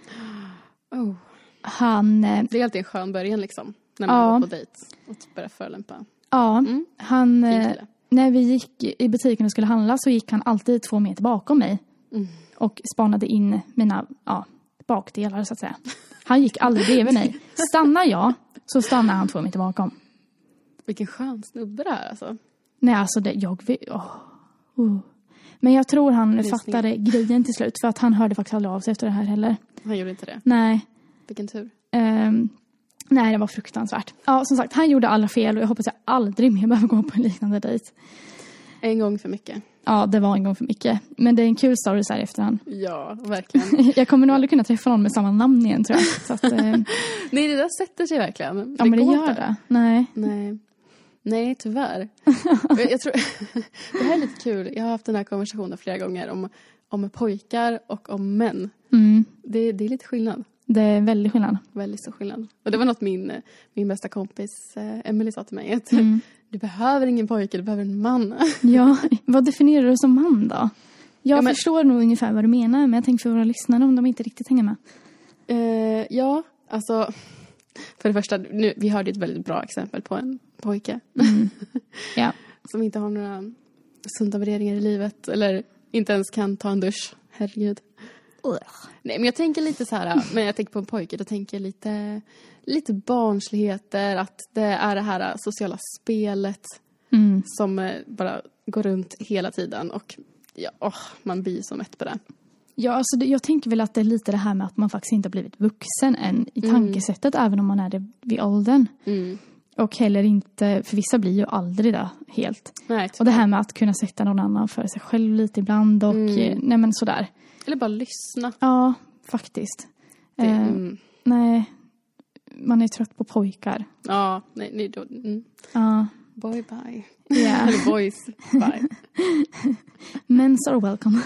[SPEAKER 2] Oh.
[SPEAKER 1] Han, eh,
[SPEAKER 2] Det är alltid en skön början liksom. När man
[SPEAKER 1] Ja.
[SPEAKER 2] går på dejt. Och börjar förolämpa.
[SPEAKER 1] ja,
[SPEAKER 2] Mm.
[SPEAKER 1] han,
[SPEAKER 2] Fin
[SPEAKER 1] eh,
[SPEAKER 2] kille.
[SPEAKER 1] när vi gick i butiken och skulle handla så gick han alltid två meter bakom mig.
[SPEAKER 2] Mm.
[SPEAKER 1] Och spanade in mina ja, bakdelar så att säga. Han gick aldrig bredvid mig. Stannar jag så stannar han två meter bakom.
[SPEAKER 2] Vilken skön snubbe det här alltså.
[SPEAKER 1] Nej, alltså det, jag vill... Oh, oh. Men jag tror han
[SPEAKER 2] är
[SPEAKER 1] fattade grejen till slut. För att han hörde faktiskt aldrig av sig efter det här heller.
[SPEAKER 2] Han gjorde inte det.
[SPEAKER 1] Nej.
[SPEAKER 2] Vilken tur.
[SPEAKER 1] ehm, nej, det var fruktansvärt. Ja, som sagt, han gjorde alla fel. Och jag hoppas jag aldrig mer behöver gå på en liknande dejt.
[SPEAKER 2] En gång för mycket.
[SPEAKER 1] Ja, det var en gång för mycket. Men det är en kul story så här i efterhand.
[SPEAKER 2] Ja, verkligen.
[SPEAKER 1] Jag kommer nog aldrig kunna träffa någon med samma namn igen, tror jag. Så att, eh,
[SPEAKER 2] Nej, det där sätter sig verkligen.
[SPEAKER 1] ja, men det
[SPEAKER 2] går
[SPEAKER 1] gör
[SPEAKER 2] inte.
[SPEAKER 1] det. Nej.
[SPEAKER 2] Nej. Nej, tyvärr. jag, jag tror, det här är lite kul. Jag har haft den här konversationen flera gånger om, om pojkar och om män.
[SPEAKER 1] Mm,
[SPEAKER 2] Det, det är lite skillnad.
[SPEAKER 1] det är väldigt skillnad.
[SPEAKER 2] Väldigt stor skillnad. Och det var något min, min bästa kompis eh, Emily sa till mig. Att
[SPEAKER 1] Mm.
[SPEAKER 2] du behöver ingen pojke, du behöver en man.
[SPEAKER 1] Ja, vad definierar du som man då? Jag
[SPEAKER 2] Ja, men-
[SPEAKER 1] förstår nog ungefär vad du menar, men jag tänker för våra lyssnare om de inte riktigt hänger med.
[SPEAKER 2] Eh, ja, alltså... För det första, nu, vi hörde ett väldigt bra exempel på en pojke.
[SPEAKER 1] Mm. Ja.
[SPEAKER 2] Som inte har några sunda värderingar i livet. Eller inte ens kan ta en dusch. Herregud. Nej, men jag tänker lite så här. Men jag tänker på en pojke. Då tänker jag lite, lite barnsligheter. Att det är det här sociala spelet.
[SPEAKER 1] Mm.
[SPEAKER 2] Som eh, bara går runt hela tiden. Och ja, åh, man blir så mätt på det.
[SPEAKER 1] Ja, alltså det, jag tänker väl att det är lite det här med att man faktiskt inte har blivit vuxen än i tankesättet, även om man är det vid åldern.
[SPEAKER 2] Mm.
[SPEAKER 1] Och heller inte, för vissa blir ju aldrig det helt.
[SPEAKER 2] Nej,
[SPEAKER 1] Och det här med att kunna sätta någon annan för sig själv lite ibland och
[SPEAKER 2] Mm.
[SPEAKER 1] eh, nej men sådär.
[SPEAKER 2] Eller bara lyssna.
[SPEAKER 1] Ja, faktiskt.
[SPEAKER 2] Det,
[SPEAKER 1] Eh,
[SPEAKER 2] mm.
[SPEAKER 1] Nej, man är trött på pojkar.
[SPEAKER 2] Ja, nej, nej då, mm.
[SPEAKER 1] Ja,
[SPEAKER 2] Boy bye.
[SPEAKER 1] yeah.
[SPEAKER 2] Eller boys bye.
[SPEAKER 1] Mens are welcome.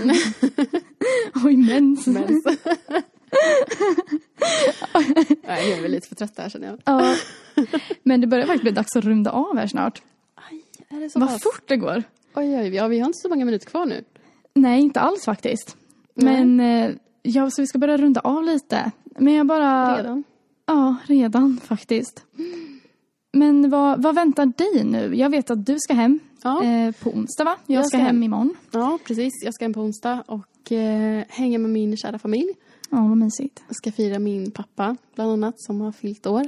[SPEAKER 1] Oj, mens.
[SPEAKER 2] Mens. Nej, jag är väl lite för trött här känner jag.
[SPEAKER 1] Ja. Men det börjar faktiskt bli dags att runda av här snart.
[SPEAKER 2] Aj, är det så
[SPEAKER 1] Vad
[SPEAKER 2] pass?
[SPEAKER 1] fort det går.
[SPEAKER 2] Oj, oj, ja, vi har inte så många minuter kvar nu.
[SPEAKER 1] Nej, inte alls faktiskt.
[SPEAKER 2] Nej.
[SPEAKER 1] Men eh, ja, så vi ska börja runda av lite. Men jag bara...
[SPEAKER 2] Redan?
[SPEAKER 1] Ja, redan faktiskt. Men vad, vad väntar dig nu? Jag vet att du ska hem
[SPEAKER 2] Ja.
[SPEAKER 1] eh, på onsdag, va? Jag,
[SPEAKER 2] Jag
[SPEAKER 1] ska
[SPEAKER 2] ska
[SPEAKER 1] hem
[SPEAKER 2] hem.
[SPEAKER 1] imorgon.
[SPEAKER 2] Ja, precis. Jag ska hem på onsdag och eh, hänga med min kära familj.
[SPEAKER 1] Ja, vad mysigt.
[SPEAKER 2] Jag ska fira min pappa, bland annat, som har fyllt år.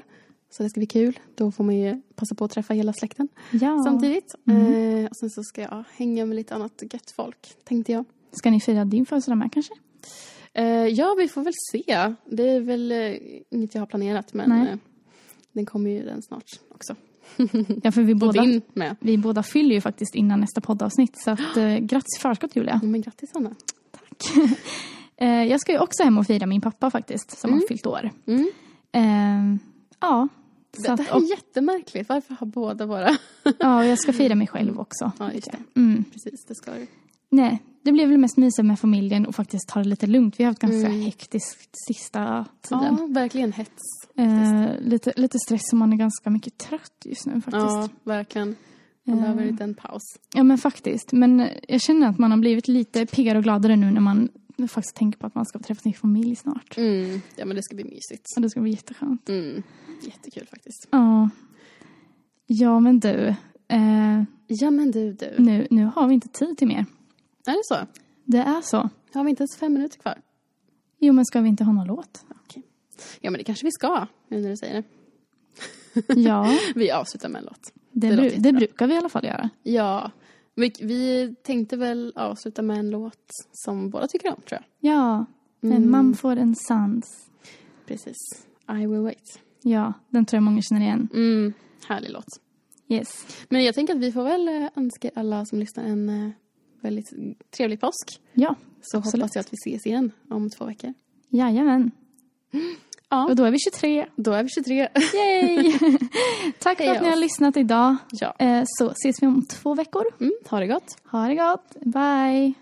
[SPEAKER 2] Så det ska bli kul. Då får man ju passa på att träffa hela släkten
[SPEAKER 1] Ja.
[SPEAKER 2] samtidigt.
[SPEAKER 1] Mm.
[SPEAKER 2] Eh, och sen så ska jag hänga med lite annat gött folk, tänkte jag.
[SPEAKER 1] Ska ni fira din födelsedag med kanske?
[SPEAKER 2] Eh, ja, vi får väl se. Det är väl eh, inget jag har planerat, men
[SPEAKER 1] Nej.
[SPEAKER 2] eh, den kommer ju den snart också.
[SPEAKER 1] Ja, för vi
[SPEAKER 2] Och
[SPEAKER 1] båda,
[SPEAKER 2] din med.
[SPEAKER 1] vi båda fyller ju faktiskt innan nästa poddavsnitt. Så att, eh, grattis i förskott, Julia.
[SPEAKER 2] Ja, men grattis, Anna.
[SPEAKER 1] Eh, jag ska ju också hem och fira min pappa faktiskt, som
[SPEAKER 2] Mm.
[SPEAKER 1] har fyllt år.
[SPEAKER 2] Mm.
[SPEAKER 1] Eh, ja.
[SPEAKER 2] Det,
[SPEAKER 1] Så
[SPEAKER 2] det
[SPEAKER 1] att,
[SPEAKER 2] här
[SPEAKER 1] och,
[SPEAKER 2] är jättemärkligt. Varför har båda våra...
[SPEAKER 1] ja, och jag ska fira mig själv också.
[SPEAKER 2] Ja, just det.
[SPEAKER 1] Mm.
[SPEAKER 2] Precis, det ska du.
[SPEAKER 1] Nej, det blev väl mest mysigt med familjen och faktiskt ta det lite lugnt. Vi har haft ganska
[SPEAKER 2] Mm.
[SPEAKER 1] hektiskt sista tiden.
[SPEAKER 2] Ja, verkligen hets.
[SPEAKER 1] Eh, lite, lite stress och man är ganska mycket trött just nu faktiskt.
[SPEAKER 2] Ja, verkligen. Man
[SPEAKER 1] Eh.
[SPEAKER 2] behöver inte en paus.
[SPEAKER 1] Ja, men faktiskt. Men jag känner att man har blivit lite piggare och gladare nu när man faktiskt tänker på att man ska träffa sin familj snart.
[SPEAKER 2] Mm. Ja, men det ska bli mysigt.
[SPEAKER 1] Och det ska bli jätteskönt.
[SPEAKER 2] Mm. Jättekul faktiskt.
[SPEAKER 1] Ja. Ja, men du. Eh,
[SPEAKER 2] Ja, men du, du.
[SPEAKER 1] nu, nu har vi inte tid till mer.
[SPEAKER 2] Är det så?
[SPEAKER 1] Det är så.
[SPEAKER 2] Har vi inte ens fem minuter kvar?
[SPEAKER 1] Jo, men ska vi inte ha någon låt?
[SPEAKER 2] Okej. Ja, men det kanske vi ska, nu när du säger det.
[SPEAKER 1] Ja,
[SPEAKER 2] Vi avslutar med en låt.
[SPEAKER 1] det,
[SPEAKER 2] Det låter
[SPEAKER 1] bru-
[SPEAKER 2] jättebra.
[SPEAKER 1] det brukar vi i alla fall göra.
[SPEAKER 2] Ja, vi, vi tänkte väl avsluta med en låt som båda tycker om, tror jag.
[SPEAKER 1] Ja, en
[SPEAKER 2] Mm.
[SPEAKER 1] Mumford and Sons.
[SPEAKER 2] Precis. I will wait.
[SPEAKER 1] Ja, den tror jag många känner igen.
[SPEAKER 2] Mm. Härlig låt.
[SPEAKER 1] Yes.
[SPEAKER 2] Men jag tänker att vi får väl eh, önska alla som lyssnar en eh, väldigt trevlig påsk.
[SPEAKER 1] Ja,
[SPEAKER 2] Så
[SPEAKER 1] absolut.
[SPEAKER 2] hoppas jag att vi ses igen om två veckor.
[SPEAKER 1] Jajamän.
[SPEAKER 2] Ja,
[SPEAKER 1] Och då är vi tjugotre.
[SPEAKER 2] då är vi tjugotre.
[SPEAKER 1] Yay! Tack för
[SPEAKER 2] Hej
[SPEAKER 1] att ni har
[SPEAKER 2] oss.
[SPEAKER 1] lyssnat idag.
[SPEAKER 2] Ja.
[SPEAKER 1] Eh, Så ses vi om två veckor.
[SPEAKER 2] Mm, ha det gott.
[SPEAKER 1] Ha det gott. Bye.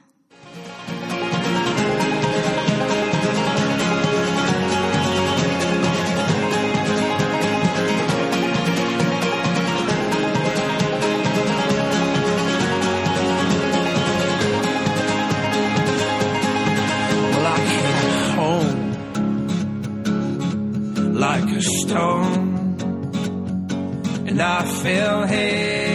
[SPEAKER 3] Well, I came home like a stone, and I fell head